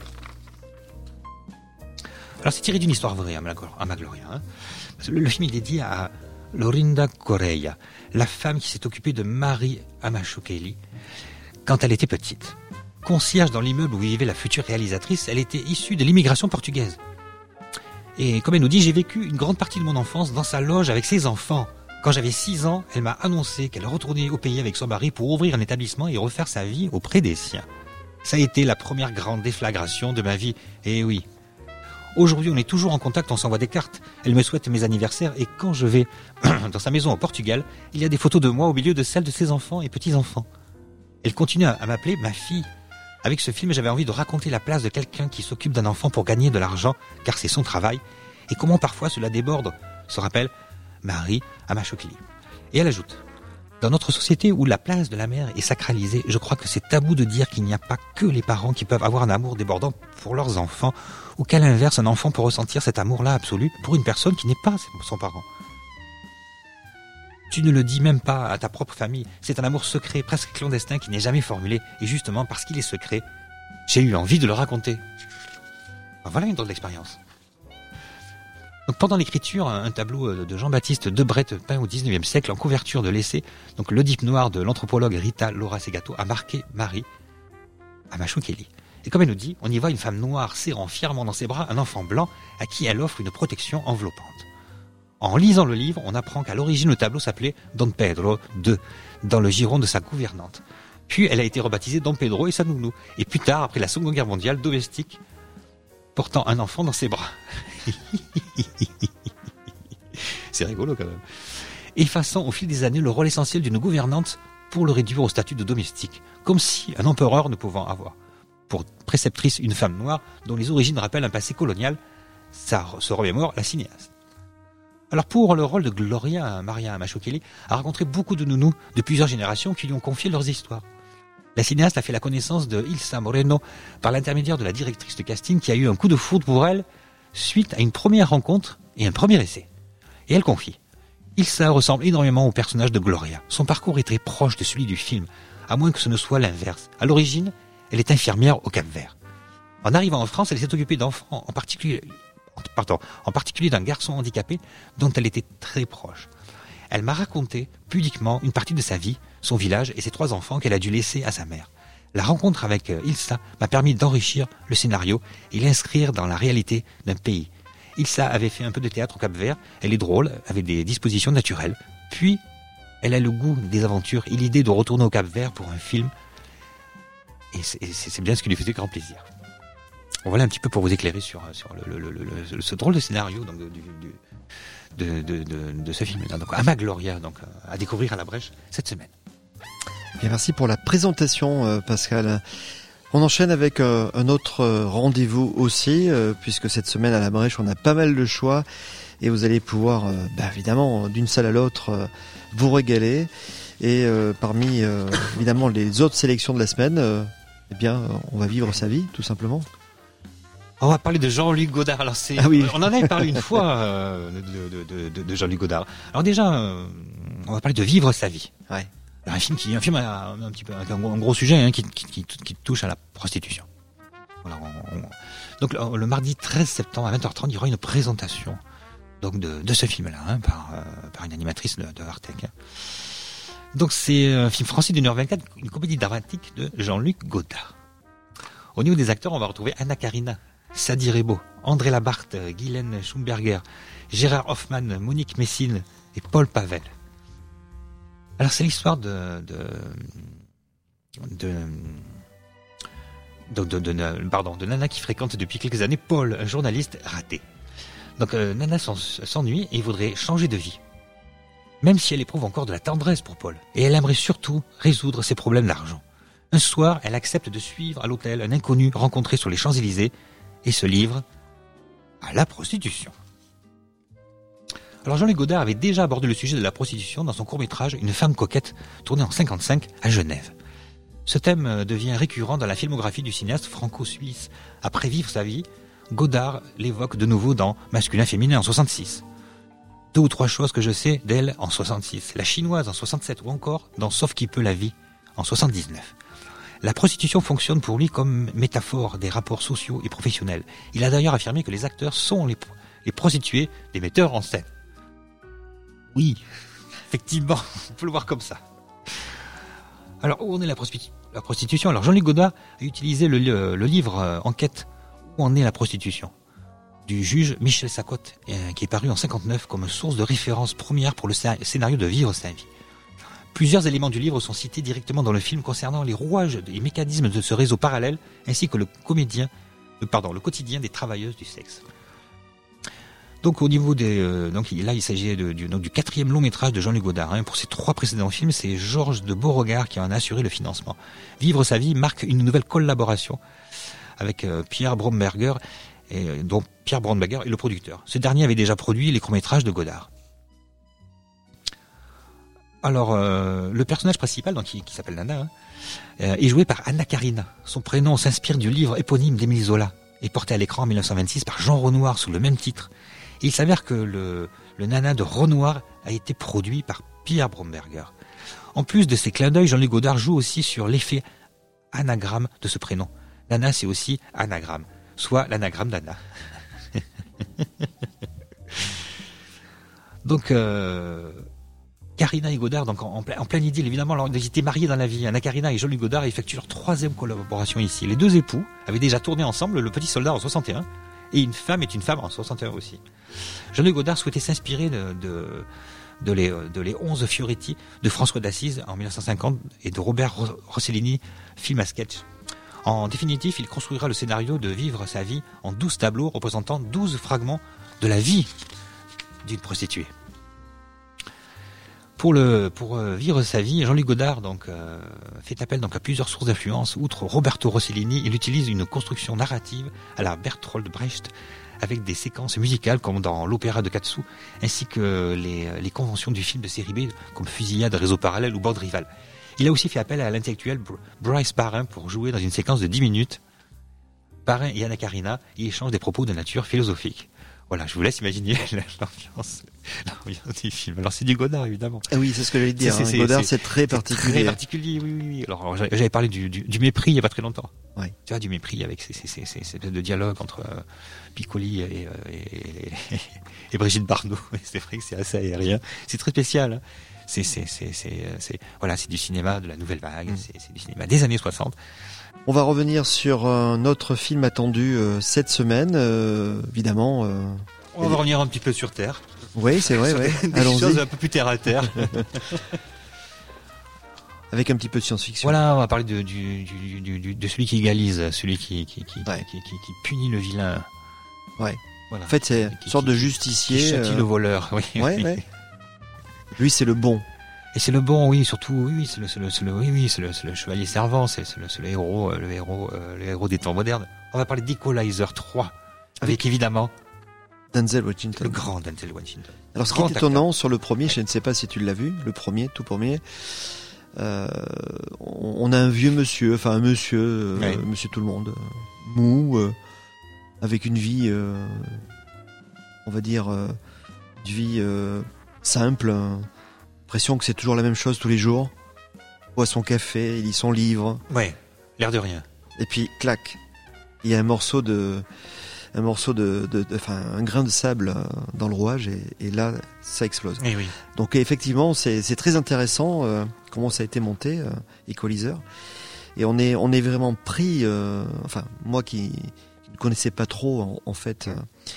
Alors c'est tiré d'une histoire vraie, Ama Gloria. Hein. Le film est dédié à Lorinda Correia, la femme qui s'est occupée de Mari Amachoukli quand elle était petite. Concierge dans l'immeuble où vivait la future réalisatrice, elle était issue de l'immigration portugaise. Et comme elle nous dit, j'ai vécu une grande partie de mon enfance dans sa loge avec ses enfants. Quand j'avais 6 ans, elle m'a annoncé qu'elle retournait au pays avec son mari pour ouvrir un établissement et refaire sa vie auprès des siens. Ça a été la première grande déflagration de ma vie. Et oui. Aujourd'hui, on est toujours en contact, on s'envoie des cartes. Elle me souhaite mes anniversaires et quand je vais dans sa maison au Portugal, il y a des photos de moi au milieu de celles de ses enfants et petits-enfants. Elle continue à m'appeler ma fille. Avec ce film, j'avais envie de raconter la place de quelqu'un qui s'occupe d'un enfant pour gagner de l'argent, car c'est son travail, et comment parfois cela déborde, se rappelle Mari Amachoukli. Et elle ajoute, dans notre société où la place de la mère est sacralisée, je crois que c'est tabou de dire qu'il n'y a pas que les parents qui peuvent avoir un amour débordant pour leurs enfants, ou qu'à l'inverse, un enfant peut ressentir cet amour-là absolu pour une personne qui n'est pas son parent. Tu ne le dis même pas à ta propre famille. C'est un amour secret, presque clandestin, qui n'est jamais formulé. Et justement, parce qu'il est secret, j'ai eu envie de le raconter. Ben voilà une drôle d'expérience. Donc pendant l'écriture, un tableau de Jean-Baptiste Debret peint au XIXe siècle en couverture de l'essai, donc l'Oedipe noir de l'anthropologue Rita Laura Segato a marqué Mari Amachoukli. Et comme elle nous dit, on y voit une femme noire serrant fièrement dans ses bras un enfant blanc à qui elle offre une protection enveloppante. En lisant le livre, on apprend qu'à l'origine, le tableau s'appelait Don Pedro II, dans le giron de sa gouvernante. Puis, elle a été rebaptisée Don Pedro et sa nounou. Et plus tard, après la Seconde Guerre mondiale, domestique portant un enfant dans ses bras. C'est rigolo quand même. Effaçant au fil des années le rôle essentiel d'une gouvernante pour le réduire au statut de domestique, comme si un empereur ne pouvant avoir pour préceptrice une femme noire dont les origines rappellent un passé colonial, ça se remémore la cinéaste. Alors pour le rôle de Gloria, Maria Mazzucchelli a rencontré beaucoup de nounous de plusieurs générations qui lui ont confié leurs histoires. La cinéaste a fait la connaissance de Ilsa Moreno par l'intermédiaire de la directrice de casting qui a eu un coup de foudre pour elle suite à une première rencontre et un premier essai. Et elle confie: Ilsa ressemble énormément au personnage de Gloria. Son parcours est très proche de celui du film, à moins que ce ne soit l'inverse. À l'origine, elle est infirmière au Cap-Vert. En arrivant en France, elle s'est occupée d'enfants, en particulier d'un garçon handicapé dont elle était très proche. Elle m'a raconté pudiquement une partie de sa vie, son village et ses 3 enfants qu'elle a dû laisser à sa mère. La rencontre avec Ilsa m'a permis d'enrichir le scénario et l'inscrire dans la réalité d'un pays. Ilsa avait fait un peu de théâtre au Cap-Vert, elle est drôle, avec des dispositions naturelles. Puis, elle a le goût des aventures et l'idée de retourner au Cap-Vert pour un film. Et c'est bien ce qui lui faisait grand plaisir. Voilà un petit peu pour vous éclairer sur ce drôle de scénario donc, de ce film-là. Donc, Ama Gloria, donc, à découvrir à la Brèche cette semaine. Bien, merci pour la présentation, Pascal. On enchaîne avec un autre rendez-vous aussi, puisque cette semaine à la Brèche, on a pas mal de choix et vous allez pouvoir, évidemment, d'une salle à l'autre, vous régaler. Et parmi, évidemment, les autres sélections de la semaine, on va vivre sa vie, tout simplement. On va parler de Jean-Luc Godard. Alors on en avait parlé une fois de Jean-Luc Godard. Alors déjà, on va parler de Vivre sa vie. Ouais. Alors un film un petit peu un gros sujet qui touche à la prostitution. Voilà, donc le mardi 13 septembre à 20h30, il y aura une présentation donc de ce film-là par une animatrice de Artec. Donc c'est un film français d'1h24, une comédie dramatique de Jean-Luc Godard. Au niveau des acteurs, on va retrouver Anna Karina, Sadi Rebaud, André Labarthe, Guylaine Schumberger, Gérard Hoffman, Monique Messine et Paul Pavel. Alors c'est l'histoire de Nana qui fréquente depuis quelques années Paul, un journaliste raté. Donc Nana s'ennuie et voudrait changer de vie. Même si elle éprouve encore de la tendresse pour Paul. Et elle aimerait surtout résoudre ses problèmes d'argent. Un soir, elle accepte de suivre à l'hôtel un inconnu rencontré sur les Champs-Élysées et se livre à la prostitution. Alors Jean-Luc Godard avait déjà abordé le sujet de la prostitution dans son court-métrage Une femme coquette, tourné en 1955 à Genève. Ce thème devient récurrent dans la filmographie du cinéaste franco-suisse. Après Vivre sa vie, Godard l'évoque de nouveau dans Masculin féminin en 1966. 2 ou 3 choses que je sais d'elle en 1966, La chinoise en 1967 ou encore dans Sauf qui peut la vie en 1979. La prostitution fonctionne pour lui comme métaphore des rapports sociaux et professionnels. Il a d'ailleurs affirmé que les acteurs sont les prostituées des metteurs en scène. Oui, effectivement, on peut le voir comme ça. Alors, où en est la prostitution ? Alors, Jean-Luc Godard a utilisé le livre Enquête, où en est la prostitution, du juge Michel Sacotte, qui est paru en 1959 comme source de référence première pour le scénario de Vivre sa vie. Plusieurs éléments du livre sont cités directement dans le film concernant les rouages et mécanismes de ce réseau parallèle, ainsi que le quotidien des travailleuses du sexe. Donc au niveau là il s'agit du 4e long métrage de Jean-Luc Godard. Pour ses 3 précédents films, c'est Georges de Beauregard qui en a assuré le financement. Vivre sa vie marque une nouvelle collaboration avec Pierre Bromberger, dont Pierre Bromberger est le producteur. Ce dernier avait déjà produit les courts-métrages de Godard. Alors le personnage principal, donc, qui s'appelle Nana, est joué par Anna Karina. Son prénom s'inspire du livre éponyme d'Émile Zola et porté à l'écran en 1926 par Jean Renoir sous le même titre. Et il s'avère que le Nana de Renoir a été produit par Pierre Bromberger. En plus de ces clins d'œil, Jean-Luc Godard joue aussi sur l'effet anagramme de ce prénom. Nana, c'est aussi anagramme, soit l'anagramme d'Anna. Donc, Karina et Godard, donc en pleine idylle, évidemment, ils étaient mariés dans la vie. Anna Karina et Jean-Luc Godard effectuent leur 3e collaboration ici. Les 2 époux avaient déjà tourné ensemble Le Petit Soldat en 61 et Une femme est une femme en 61 aussi. Jean-Luc Godard souhaitait s'inspirer de les 11 Fioretti de François d'Assise en 1950 et de Robert Rossellini, film à sketch. En définitive, il construira le scénario de Vivre sa vie en 12 tableaux représentant 12 fragments de la vie d'une prostituée. Pour vivre sa vie, Jean-Luc Godard fait appel à plusieurs sources d'influence. Outre Roberto Rossellini, il utilise une construction narrative à la Bertolt Brecht avec des séquences musicales comme dans l'opéra de Katsu, ainsi que les conventions du film de série B comme Fusillade, Réseau parallèle ou Bande rivale. Il a aussi fait appel à l'intellectuel Bryce Parrain pour jouer dans une séquence de 10 minutes. Parrain et Anna Karina y échangent des propos de nature philosophique. Voilà, je vous laisse imaginer l'ambiance du film. Alors c'est du Godard évidemment. Ah oui, c'est ce que j'allais dire. Godard, c'est très particulier. Très particulier, oui. Alors j'avais parlé du mépris il y a pas très longtemps. Ouais. Tu vois, du mépris avec ces de dialogue entre Piccoli et Brigitte Bardot. C'est vrai que c'est assez aérien. C'est très spécial. Hein. C'est du cinéma de la nouvelle vague. C'est du cinéma des années 60. On va revenir sur un autre film attendu cette semaine, évidemment. On va revenir un petit peu sur Terre. Oui, c'est vrai. Des choses un peu plus terre à terre. Avec un petit peu de science-fiction. Voilà, on va parler de celui qui égalise, celui qui punit le vilain. Ouais. Voilà. En fait, c'est une sorte de justicier. Qui châtie le voleur. Oui. Ouais. Lui, c'est le bon. Et c'est le bon, oui, surtout, oui, c'est le chevalier servant, c'est le héros des temps modernes. On va parler d'Equalizer 3, avec évidemment Denzel Washington. Le grand Denzel Washington. Alors, ce qui est étonnant sur le premier, je ne sais pas si tu l'as vu, tout premier, on a un vieux monsieur, monsieur tout le monde, mou, avec une vie, on va dire, une vie simple, l'impression que c'est toujours la même chose tous les jours. Il boit son café, il lit son livre. Ouais, l'air de rien. Et puis, clac, il y a un grain de sable dans le rouage et là, ça explose. Et oui. Donc effectivement, c'est très intéressant comment ça a été monté, Equalizer. Et on est vraiment pris. Moi qui ne connaissais pas trop en fait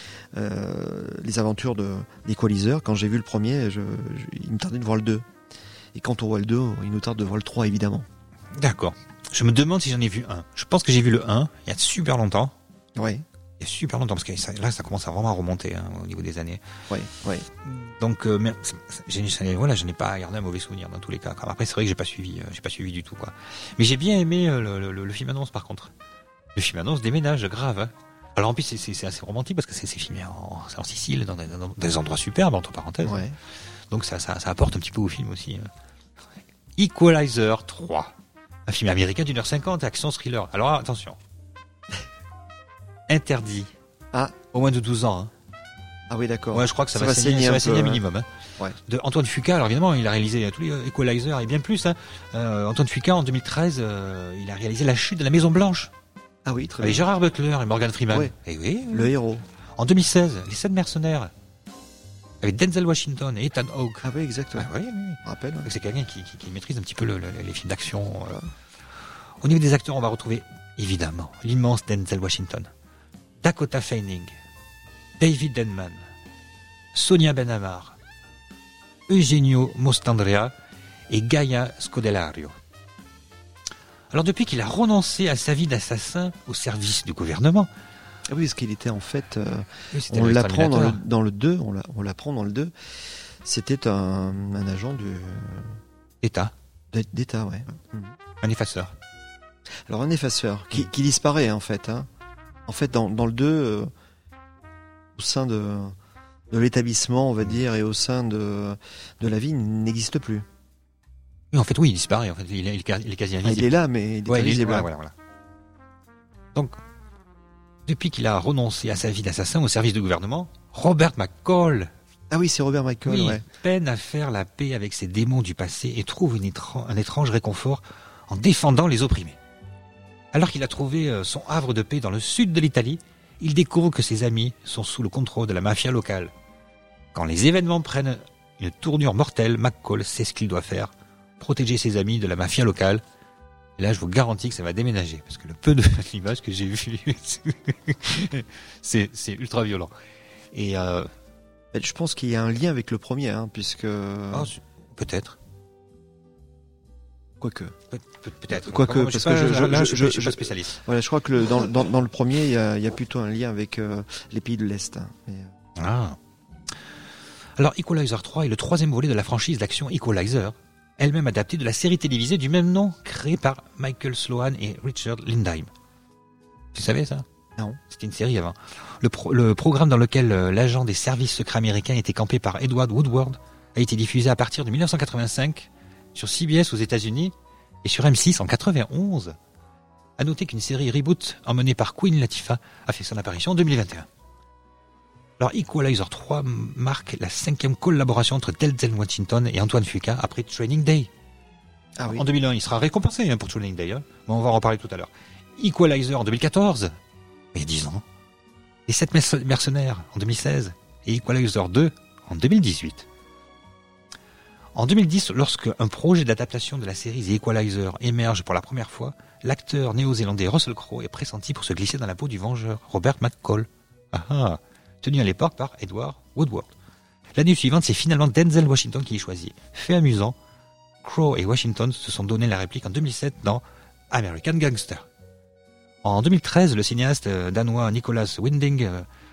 les aventures d'Equalizer, quand j'ai vu le premier, il me tardait de voir le 2. Et quand on voit le 2, il nous tarde de voir le 3 évidemment. D'accord. Je me demande si j'en ai vu un. Je pense que j'ai vu le 1 il y a super longtemps. Oui. Il y a super longtemps, parce que là, ça commence à vraiment remonter au niveau des années. Oui. Donc, je n'ai pas gardé un mauvais souvenir dans tous les cas. Après, c'est vrai que j'ai pas suivi du tout, quoi. Mais j'ai bien aimé le film annonce, par contre. Le film annonce déménage grave. Hein. Alors en plus, c'est assez romantique parce que c'est filmé en Sicile, dans des endroits superbes, entre parenthèses. Ouais. Donc ça apporte un petit peu au film aussi. Equalizer 3. Un film américain d'1h50, action thriller. Alors attention. Interdit. Au moins de 12 ans. Hein. Ah oui, d'accord. Ouais, je crois que ça va saigner un minimum. Hein. Ouais. De Antoine Fuqua, alors évidemment, il a réalisé tous les Equalizer et bien plus. Hein. Antoine Fuqua, en 2013, il a réalisé La Chute de la Maison Blanche. Ah oui, très avec bien. Gérard Butler et Morgan Freeman. Ouais. Et oui. Le héros. En 2016, Les 7 mercenaires. Avec Denzel Washington et Ethan Hawke. Ah oui, exactement. Oui. Rappelle. Ouais. C'est quelqu'un qui maîtrise un petit peu les films d'action. Au niveau des acteurs, on va retrouver évidemment l'immense Denzel Washington, Dakota Fanning, David Denman, Sonia Benamar, Eugenio Mostandrea et Gaia Scodelario. Alors depuis qu'il a renoncé à sa vie d'assassin au service du gouvernement. Ah oui, parce qu'il était en fait, on l'apprend dans le 2, on l'apprend dans le 2, c'était un agent d'État. D'État, ouais. Un effaceur. Alors un effaceur qui disparaît en fait. Hein. En fait, dans le 2, au sein de l'établissement, on va dire, et au sein de la vie, il n'existe plus. Oui, en fait, oui, il disparaît. En fait, il est quasi invisible. Il est là, mais il est invisible. Voilà. Donc, depuis qu'il a renoncé à sa vie d'assassin au service du gouvernement, Robert McCall. Ah oui, c'est Robert McCall, ouais. Peine à faire la paix avec ses démons du passé et trouve un étrange réconfort en défendant les opprimés. Alors qu'il a trouvé son havre de paix dans le sud de l'Italie, il découvre que ses amis sont sous le contrôle de la mafia locale. Quand les événements prennent une tournure mortelle, McCall sait ce qu'il doit faire. Protéger ses amis de la mafia locale. Et là, je vous garantis que ça va déménager. Parce que le peu de l'image que j'ai vu, c'est ultra violent. Et je pense qu'il y a un lien avec le premier, hein, puisque... Oh, peut-être. Quoique. Peut-être. Quoique, Moi, parce que je suis pas spécialiste. Voilà, je crois que dans le premier, il y a plutôt un lien avec les pays de l'Est. Hein. Ah. Alors, Equalizer 3 est le 3e volet de la franchise d'action Equalizer, elle-même adaptée de la série télévisée du même nom, créée par Michael Sloan et Richard Lindheim. Tu savais ça? Non. C'était une série avant. Le programme dans lequel l'agent des services secrets américains était campé par Edward Woodward a été diffusé à partir de 1985 sur CBS aux États-Unis et sur M6 en 91. À noter qu'une série reboot emmenée par Queen Latifah a fait son apparition en 2021. Alors Equalizer 3 marque la 5e collaboration entre Denzel Washington et Antoine Fuqua après Training Day. Ah oui. En 2001, il sera récompensé pour Training Day. Hein. Bon, on va en reparler tout à l'heure. Equalizer en 2014, il y a 10 ans. Les 7 mercenaires en 2016 et Equalizer 2 en 2018. En 2010, lorsque un projet d'adaptation de la série The Equalizer émerge pour la première fois, l'acteur néo-zélandais Russell Crowe est pressenti pour se glisser dans la peau du vengeur Robert McCall, tenu à l'époque par Edward Woodward. L'année suivante, c'est finalement Denzel Washington qui est choisi. Fait amusant, Crowe et Washington se sont donné la réplique en 2007 dans American Gangster. En 2013, le cinéaste danois Nicolas Winding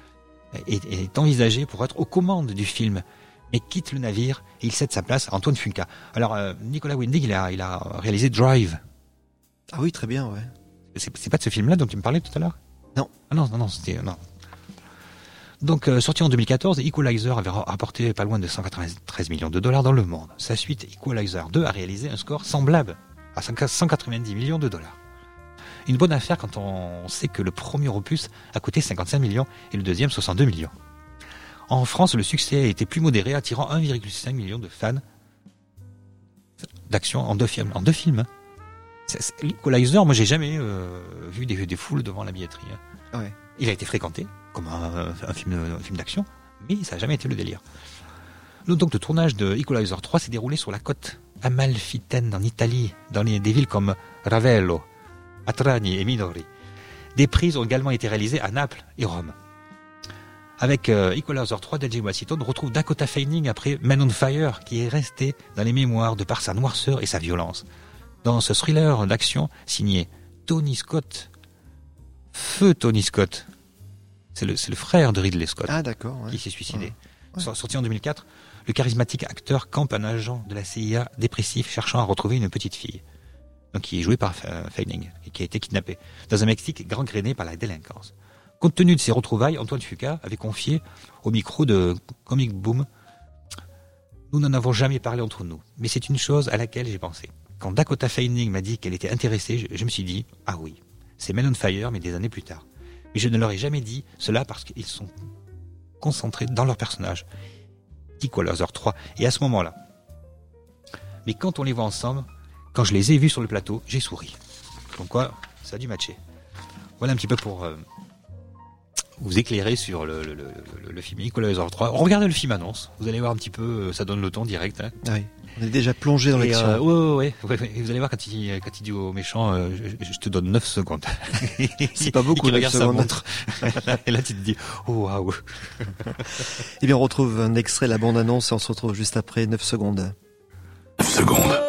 est envisagé pour être aux commandes du film, mais quitte le navire et il cède sa place à Antoine Fuqua. Alors, Nicolas Winding, il a réalisé Drive. Ah oui, très bien, ouais. C'est pas de ce film-là dont tu me parlais tout à l'heure? Non. Ah non, c'était... non. Donc, sorti en 2014, Equalizer avait rapporté pas loin de 193 millions de dollars dans le monde. Sa suite, Equalizer 2, a réalisé un score semblable à 190 millions de dollars. Une bonne affaire quand on sait que le premier opus a coûté 55 millions et le deuxième 62 millions. En France, le succès a été plus modéré, attirant 1,5 million de fans d'action en deux films. L'Equalizer, moi j'ai jamais vu des foules devant la billetterie. Hein. Ouais. Il a été fréquenté comme un film d'action, mais ça n'a jamais été le délire. Donc le tournage de Equalizer 3 s'est déroulé sur la côte Amalfitaine en Italie, dans des villes comme Ravello, Atrani et Minori. Des prises ont également été réalisées à Naples et Rome. Avec Equalizer 3, Denzel Washington retrouve Dakota Fanning après Men on Fire, qui est resté dans les mémoires de par sa noirceur et sa violence. Dans ce thriller d'action signé Tony Scott, Feu Tony Scott, c'est le frère de Ridley Scott, qui s'est suicidé. Ouais. Sorti en 2004, le charismatique acteur campe un agent de la CIA dépressif cherchant à retrouver une petite fille, donc qui est joué par Fanning, et qui a été kidnappé dans un Mexique gangréné par la délinquance. Compte tenu de ces retrouvailles, Antoine Fuqua avait confié au micro de Comic Boom: nous n'en avons jamais parlé entre nous, mais c'est une chose à laquelle j'ai pensé. Quand Dakota Fanning m'a dit qu'elle était intéressée, je me suis dit, ah oui, c'est Men on Fire, mais des années plus tard. Mais je ne leur ai jamais dit cela parce qu'ils sont concentrés dans leur personnage. Equalizer 3. Et à ce moment-là, mais quand on les voit ensemble, quand je les ai vus sur le plateau, j'ai souri. Donc quoi, ça a dû matcher. Voilà un petit peu pour vous éclairer sur le film Equalizer 3. Regardez le film annonce, vous allez voir un petit peu, ça donne le ton direct. Hein. Oui, on est déjà plongé dans l'action. Ouais. Vous allez voir quand il dit au méchant, je te donne 9 secondes. C'est pas beaucoup, 9 secondes. Sa montre. Et là tu te dis, oh waouh. Eh bien on retrouve un extrait de la bande-annonce et on se retrouve juste après 9 secondes. 9 secondes.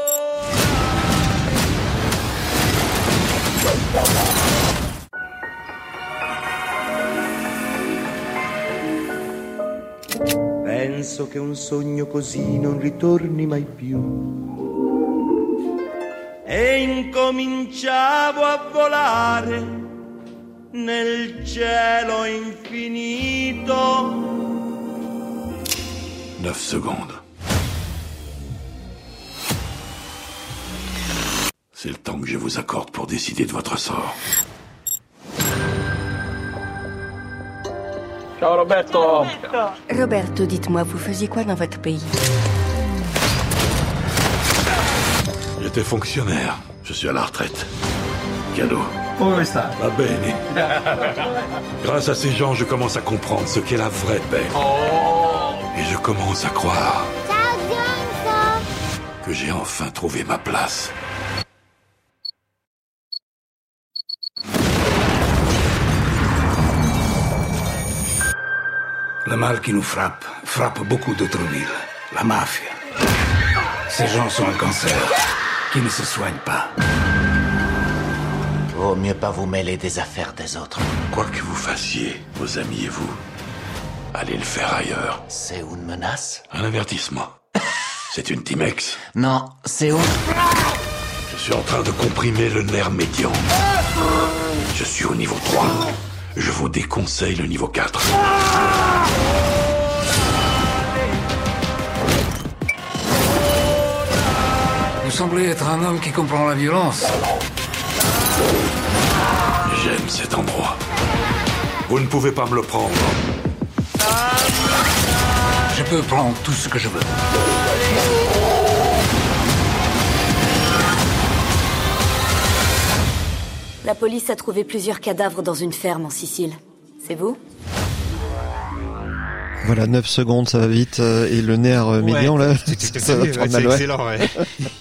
Penso che un sogno così non ritorni mai più. E incominciavo a volare nel cielo infinito. 9 secondes. C'est le temps que je vous accorde pour décider de votre sort. Ciao Roberto. Roberto, dites-moi, vous faisiez quoi dans votre pays? J'étais fonctionnaire. Je suis à la retraite. Cadeau. Come sta? Va bene. Grâce à ces gens, je commence à comprendre ce qu'est la vraie paix. Et je commence à croire que j'ai enfin trouvé ma place. Le mal qui nous frappe beaucoup d'autres villes. La mafia. Ces gens sont un cancer. qui ne se soigne pas. Vaut mieux pas vous mêler des affaires des autres. Quoi que vous fassiez, vos amis et vous, allez le faire ailleurs. C'est une menace? Un avertissement. C'est une Timex. Non, c'est une... Je suis en train de comprimer le nerf médian. Je suis au niveau 3. Je vous déconseille le niveau 4. Vous semblez être un homme qui comprend la violence. J'aime cet endroit. Vous ne pouvez pas me le prendre. Je peux prendre tout ce que je veux. La police a trouvé plusieurs cadavres dans une ferme en Sicile. C'est vous? Voilà, 9 secondes, ça va vite. Et le nerf médian, là, ça va prendre mal. C'est excellent, ouais.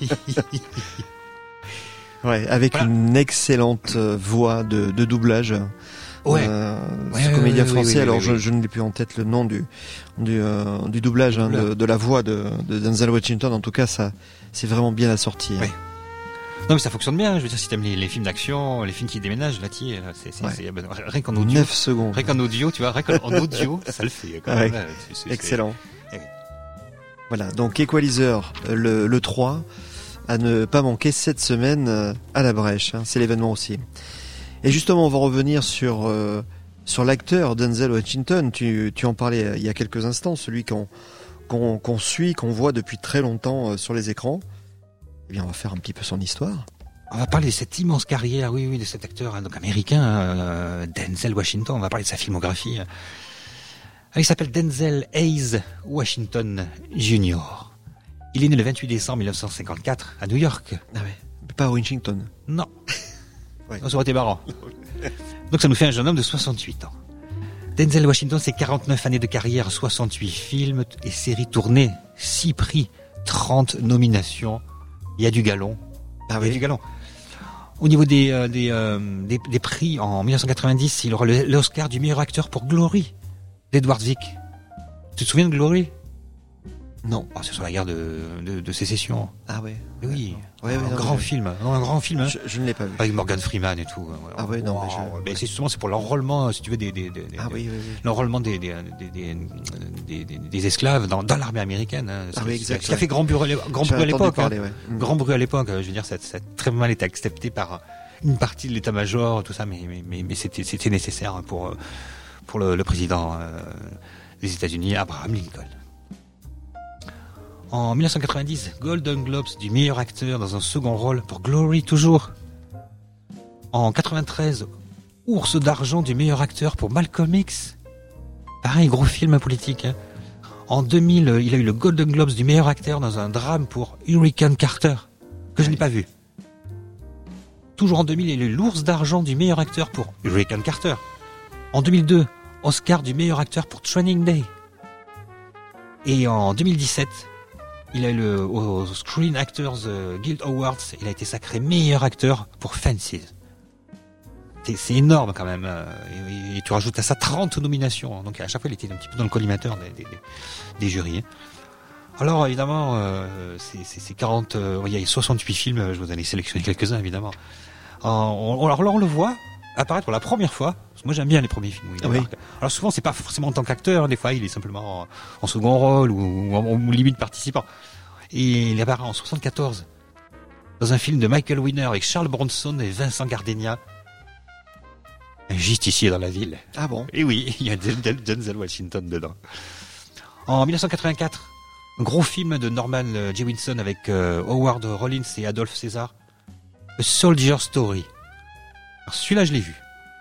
Ouais, avec une excellente voix de doublage. Ce comédien français, alors je ne l'ai plus en tête le nom du doublage, hein, de la voix de Denzel Washington. En tout cas, ça, c'est vraiment bien assorti. Ouais. Non, mais ça fonctionne bien. Je veux dire, si t'aimes les films d'action, les films qui déménagent, là, rien qu'en audio. 9 secondes. Rien qu'en audio, tu vois, rien qu'en audio, ça le fait, quand même. Ouais. Excellent. Voilà. Donc, Equalizer, le 3, à ne pas manquer cette semaine à la brèche, hein. C'est l'événement aussi. Et justement, on va revenir sur l'acteur Denzel Washington. Tu en parlais il y a quelques instants, celui qu'on suit, qu'on voit depuis très longtemps sur les écrans. Eh bien, on va faire un petit peu son histoire. On va parler de cette immense carrière, oui, de cet acteur, hein, donc américain, Denzel Washington. On va parler de sa filmographie. Il s'appelle Denzel Hayes Washington Jr. Il est né le 28 décembre 1954 à New York. Ah ouais, pas à Washington. Non. Ouais. Ça aurait été marrant. Donc ça nous fait un jeune homme de 68 ans. Denzel Washington, c'est 49 années de carrière, 68 films et séries tournées, 6 prix, 30 nominations. Il y a du galon. Ah oui. Il y a du galon. Au niveau des prix, en 1990, il aura l'Oscar du meilleur acteur pour Glory, d'Edward Zwick. Tu te souviens de Glory? Non. Oh, c'est sur la guerre de sécession. Ah ouais. Oui. Un grand film. Un grand film. Hein. Je ne l'ai pas vu. Avec Morgan Freeman et tout. Ah ouais, non. Mais c'est justement, c'est pour l'enrôlement, si tu veux, l'enrôlement des esclaves dans l'armée américaine. Hein. Ah oui, exact. Ce qui a fait grand bruit à l'époque. Parler, hein. Grand bruit à l'époque. Je veux dire, ça a très mal été accepté par une partie de l'état-major, tout ça, mais c'était nécessaire pour le président des États-Unis, Abraham Lincoln. En 1990, Golden Globes du meilleur acteur dans un second rôle pour Glory toujours. En 93, Ours d'argent du meilleur acteur pour Malcolm X. Pareil, gros film politique. Hein. En 2000, il a eu le Golden Globes du meilleur acteur dans un drame pour Hurricane Carter, que je n'ai pas vu. Toujours en 2000, il a eu l'Ours d'argent du meilleur acteur pour Hurricane Carter. En 2002, Oscar du meilleur acteur pour Training Day. Et en 2017, il a eu au Screen Actors Guild Awards, il a été sacré meilleur acteur pour Fences. C'est énorme quand même. Et tu rajoutes à ça 30 nominations. Donc à chaque fois, il était un petit peu dans le collimateur des jurys. Alors évidemment, c'est 40, il y a 68 films, je vous en ai sélectionné quelques-uns évidemment. Alors là, on le voit apparaître pour la première fois. Parce que moi, j'aime bien les premiers films où il débarque. Oui. Alors souvent, c'est pas forcément en tant qu'acteur. Des fois, il est simplement en second rôle ou limite participant. Et il apparaît en 74 dans un film de Michael Winner avec Charles Bronson et Vincent Gardenia. Un justicier dans la ville. Ah bon? Et oui, il y a Denzel Washington dedans. En 1984, un gros film de Norman Jewison avec Howard Rollins et Adolphe César. A Soldier Story. Alors celui-là, je l'ai vu.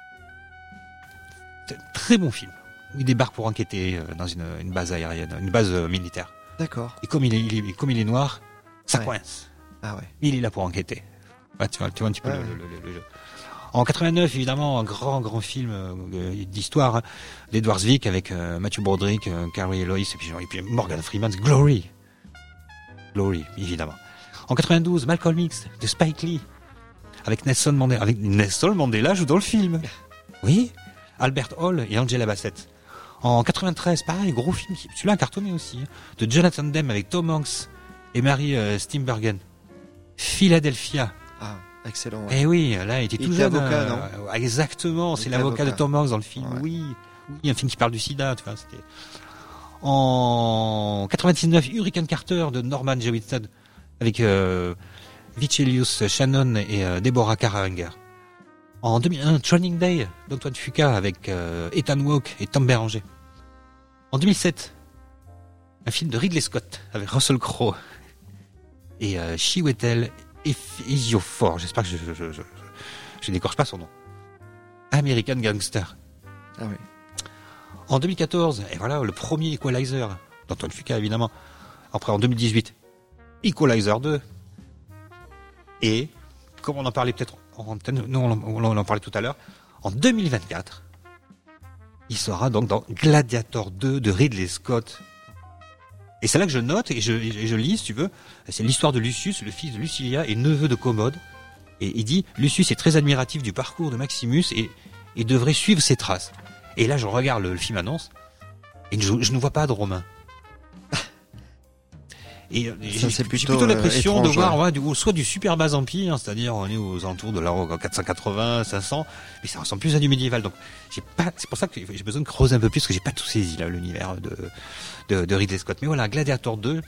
C'est un très bon film. Il débarque pour enquêter dans une base aérienne, une base militaire. D'accord. Et comme il est noir, ça coince. Ah ouais. Il est là pour enquêter. Ouais, tu vois un petit peu le jeu. En 89, évidemment, un grand film d'histoire d'Edward Zwick avec Matthew Broderick, Carrie Elwes et puis Morgan Freeman, Glory, évidemment. En 92, Malcolm X de Spike Lee avec Nelson Mandela joue dans le film. Oui, Albert Hall et Angela Bassett. En 93, pareil, gros film, celui-là a cartonné aussi, de Jonathan Demme avec Tom Hanks et Mary Steenburgen. Philadelphia. Ah, excellent. Ouais. Eh oui, là, il était tout jeune. Avocat, non exactement, c'est l'avocat de Tom Hanks dans le film. Ouais. Oui, un film qui parle du sida, tu vois. C'était... En 99, Hurricane Carter de Norman Jewison avec Vicelius Shannon et Deborah Karanger. En 2001, Training Day d'Antoine Fuqua avec Ethan Hawke et Tom Berenger. En 2007, un film de Ridley Scott avec Russell Crowe et Chiwetel Ejiofor. J'espère que je décorche pas son nom. American Gangster. Ah oui. En 2014, et voilà le premier Equalizer d'Antoine Fuqua évidemment. Après en 2018, Equalizer 2. Et comme on en parlait peut-être en antenne, nous on en parlait tout à l'heure, en 2024, il sera donc dans Gladiator 2 de Ridley Scott. Et c'est là que je note et je lis, si tu veux, c'est l'histoire de Lucius, le fils de Lucilia et neveu de Commode. Et il dit, Lucius est très admiratif du parcours de Maximus et devrait suivre ses traces. Et là, je regarde le film annonce et je ne vois pas de Romain. Et j'ai plutôt l'impression de voir soit du Super Bas Empire, c'est-à-dire on est aux alentours de l'an 480, 500, mais ça ressemble plus à du médiéval. Donc c'est pour ça que j'ai besoin de creuser un peu plus, parce que j'ai pas tout saisi là l'univers de Ridley Scott. Mais voilà, Gladiator 2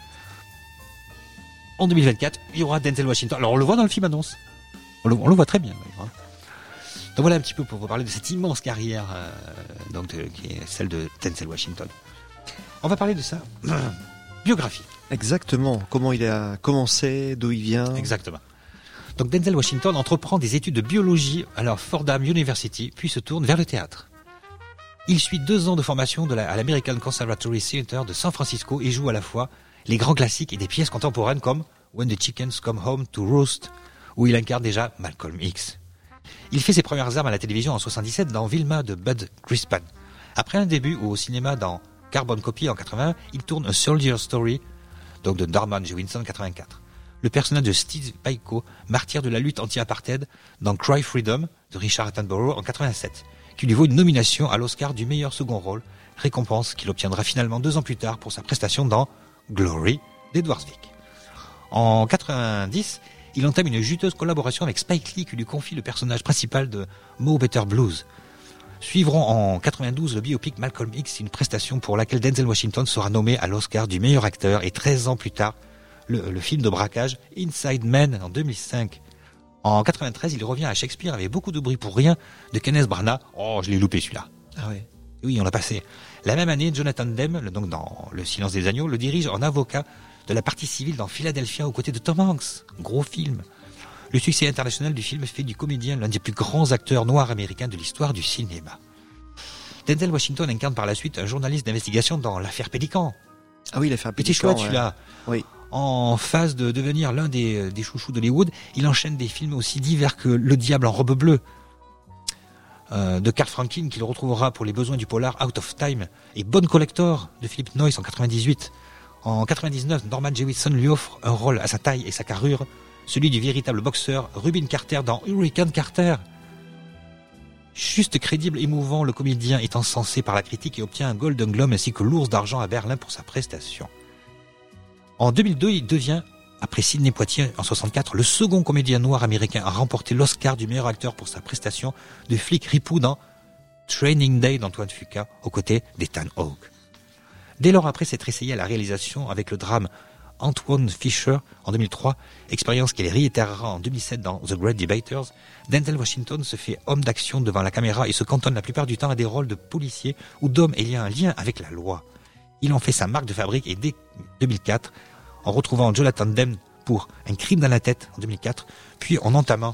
en 2024, il y aura Denzel Washington. Alors on le voit dans le film annonce, on le voit très bien. Donc voilà un petit peu pour vous parler de cette immense carrière qui est celle de Denzel Washington. On va parler de sa biographie. Exactement. Comment il a commencé, d'où il vient. Exactement. Donc Denzel Washington entreprend des études de biologie à la Fordham University, puis se tourne vers le théâtre. Il suit 2 ans de formation à l'American Conservatory Theatre de San Francisco et joue à la fois les grands classiques et des pièces contemporaines comme When the Chickens Come Home to Roost, où il incarne déjà Malcolm X. Il fait ses premières armes à la télévision en 77 dans Vilma de Bud Crispan. Après un début au cinéma dans Carbon Copy en 81, il tourne A Soldier Story, donc de Norman Jewison en 84. Le personnage de Steve Biko, martyr de la lutte anti-apartheid, dans Cry Freedom de Richard Attenborough en 87, qui lui vaut une nomination à l'Oscar du meilleur second rôle, récompense qu'il obtiendra finalement 2 ans plus tard pour sa prestation dans Glory d'Edward Zwick. En 90, il entame une juteuse collaboration avec Spike Lee qui lui confie le personnage principal de Mo Better Blues. Suivront en 92 le biopic Malcolm X, une prestation pour laquelle Denzel Washington sera nommé à l'Oscar du meilleur acteur, et 13 ans plus tard, le film de braquage Inside Man en 2005. En 93, il revient à Shakespeare avec beaucoup de bruit pour rien de Kenneth Branagh. Oh, je l'ai loupé celui-là. Ah oui. Oui, on l'a passé. La même année, Jonathan Demme, donc dans Le Silence des agneaux, le dirige en avocat de la partie civile dans Philadelphia aux côtés de Tom Hanks. Gros film. Le succès international du film fait du comédien l'un des plus grands acteurs noirs américains de l'histoire du cinéma. Denzel Washington incarne par la suite un journaliste d'investigation dans l'affaire Pélican. Ah oui, l'affaire Pélican. Petit chouette celui-là. Oui. En phase de devenir l'un des chouchous d'Hollywood, il enchaîne des films aussi divers que Le Diable en robe bleue de Carl Franklin, qu'il retrouvera pour les besoins du polar Out of Time, et Bone Collector de Philip Noyce en 98. En 99, Norman Jewison lui offre un rôle à sa taille et sa carrure, celui du véritable boxeur Rubin Carter dans Hurricane Carter. Juste, crédible, émouvant, le comédien est encensé par la critique et obtient un Golden Globe ainsi que l'Ours d'argent à Berlin pour sa prestation. En 2002, il devient, après Sidney Poitier en 64, le second comédien noir américain à remporter l'Oscar du meilleur acteur pour sa prestation de flic ripou dans Training Day d'Antoine Fuqua aux côtés d'Ethan Hawke. Dès lors après s'être essayé à la réalisation avec le drame Antoine Fisher en 2003, expérience qu'il réitérera en 2007 dans The Great Debaters, Denzel Washington se fait homme d'action devant la caméra et se cantonne la plupart du temps à des rôles de policier ou d'homme ayant un lien avec la loi. Il en fait sa marque de fabrique et dès 2004, en retrouvant Jonathan Demme pour Un crime dans la tête en 2004, puis en entamant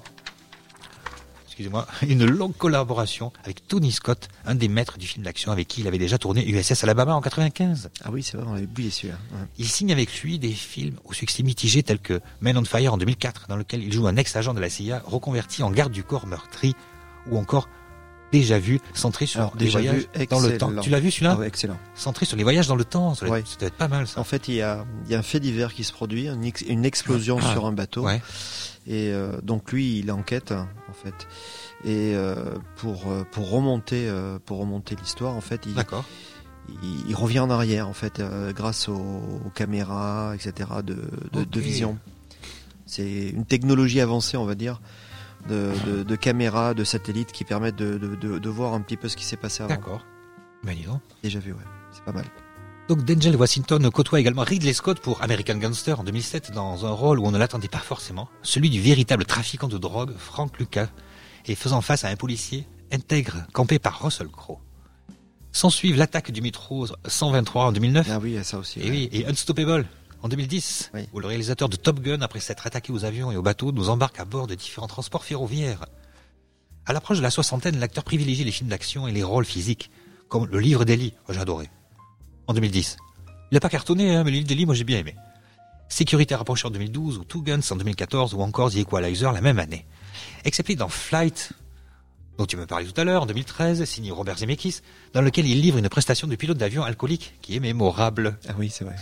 une longue collaboration avec Tony Scott, un des maîtres du film d'action avec qui il avait déjà tourné USS Alabama en 95. Ah oui, c'est vrai, on avait oublié celui-là. Ouais. Il signe avec lui des films au succès mitigé tels que Men on Fire en 2004, dans lequel il joue un ex-agent de la CIA reconverti en garde du corps meurtri, ou encore Déjà Vu, centré sur les voyages dans le temps. Tu l'as vu celui-là ? Ah ouais, excellent. Centré sur les voyages dans le temps, ça doit être pas mal ça. En fait, il y a un fait divers qui se produit, une explosion sur un bateau. Ouais. Et donc lui, il enquête en fait. Et pour remonter l'histoire, en fait, il revient en arrière en fait grâce aux caméras, etc. de vision. c'est une technologie avancée, on va dire, de caméras, de satellites qui permettent de voir un petit peu ce qui s'est passé avant. D'accord. Ben, dis donc. Déjà vu, ouais. C'est pas mal. Donc Denzel Washington côtoie également Ridley Scott pour American Gangster en 2007 dans un rôle où on ne l'attendait pas forcément, celui du véritable trafiquant de drogue, Frank Lucas, et faisant face à un policier intègre campé par Russell Crowe. S'ensuivent l'attaque du métro 123 en 2009. Ah oui, ça aussi. Et oui, et Unstoppable en 2010, oui. Où le réalisateur de Top Gun, après s'être attaqué aux avions et aux bateaux, nous embarque à bord de différents transports ferroviaires. À l'approche de la soixantaine, l'acteur privilégie les films d'action et les rôles physiques, comme Le Livre d'Eli, j'ai adoré. En 2010. Il n'a pas cartonné, mais Le Livre d'Eli, moi j'ai bien aimé. Sécurité rapprochée en 2012, ou Two Guns en 2014, ou encore The Equalizer la même année. Excepté dans Flight, dont tu me parlais tout à l'heure, en 2013, signé Robert Zemeckis, dans lequel il livre une prestation de pilote d'avion alcoolique qui est mémorable. Ah oui, c'est vrai.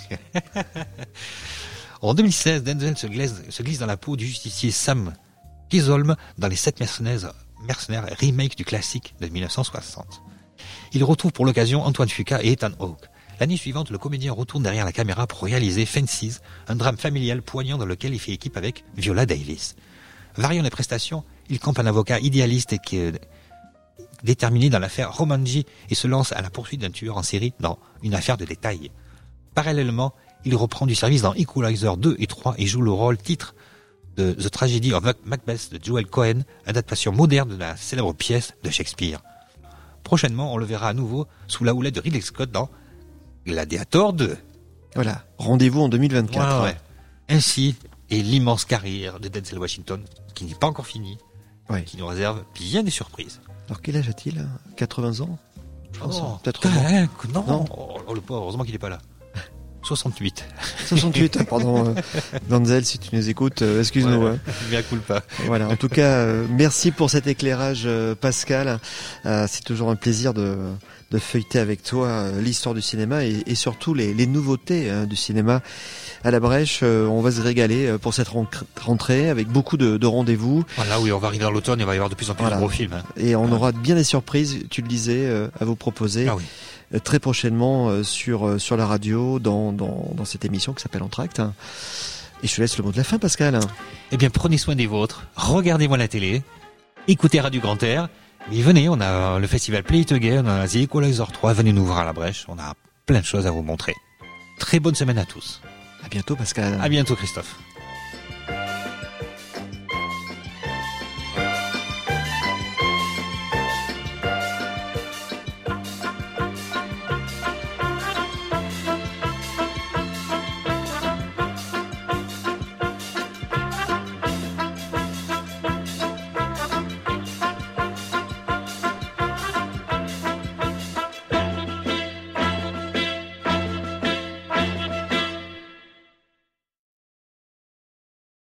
En 2016, Denzel se glisse dans la peau du justicier Sam Chisholm dans Les 7 mercenaires remake du classique de 1960. Il retrouve pour l'occasion Antoine Fuqua et Ethan Hawke. L'année suivante, le comédien retourne derrière la caméra pour réaliser Fences, un drame familial poignant dans lequel il fait équipe avec Viola Davis. Variant les prestations, il campe un avocat idéaliste qui est déterminé dans l'affaire Romanji et se lance à la poursuite d'un tueur en série dans une affaire de détail. Parallèlement, il reprend du service dans Equalizer 2 et 3 et joue le rôle titre de The Tragedy of Macbeth de Joel Cohen, adaptation moderne de la célèbre pièce de Shakespeare. Prochainement, on le verra à nouveau sous la houlette de Ridley Scott dans Gladiator 2. Voilà, rendez-vous en 2024. Ouais. Ainsi est l'immense carrière de Denzel Washington, qui n'est pas encore finie, qui nous réserve bien des surprises. Alors quel âge a-t-il ? 80 ans je pense. Oh, peut-être non. Oh, le pauvre, heureusement qu'il n'est pas là. 68. 68, pardon. Denzel, si tu nous écoutes, excuse-nous. Ouais, bien culpa. Voilà, en tout cas, merci pour cet éclairage, Pascal. C'est toujours un plaisir de feuilleter avec toi l'histoire du cinéma et surtout les nouveautés du cinéma à la brèche. On va se régaler pour cette rentrée avec beaucoup de rendez-vous. Voilà, oui, on va arriver dans l'automne, il va y avoir de plus en plus de gros films. Hein. Et on aura bien des surprises, tu le disais, à vous proposer. Ah oui. Très prochainement sur la radio dans cette émission qui s'appelle Entracte. Et je te laisse le mot de la fin, Pascal. Eh bien, prenez soin des vôtres, regardez-moi la télé, écoutez Radio Grand Air, mais venez, on a le festival Play It Again, on a The Equalizer 3, venez nous voir à la brèche, on a plein de choses à vous montrer. Très bonne semaine à tous. À bientôt, Pascal. À bientôt, Christophe.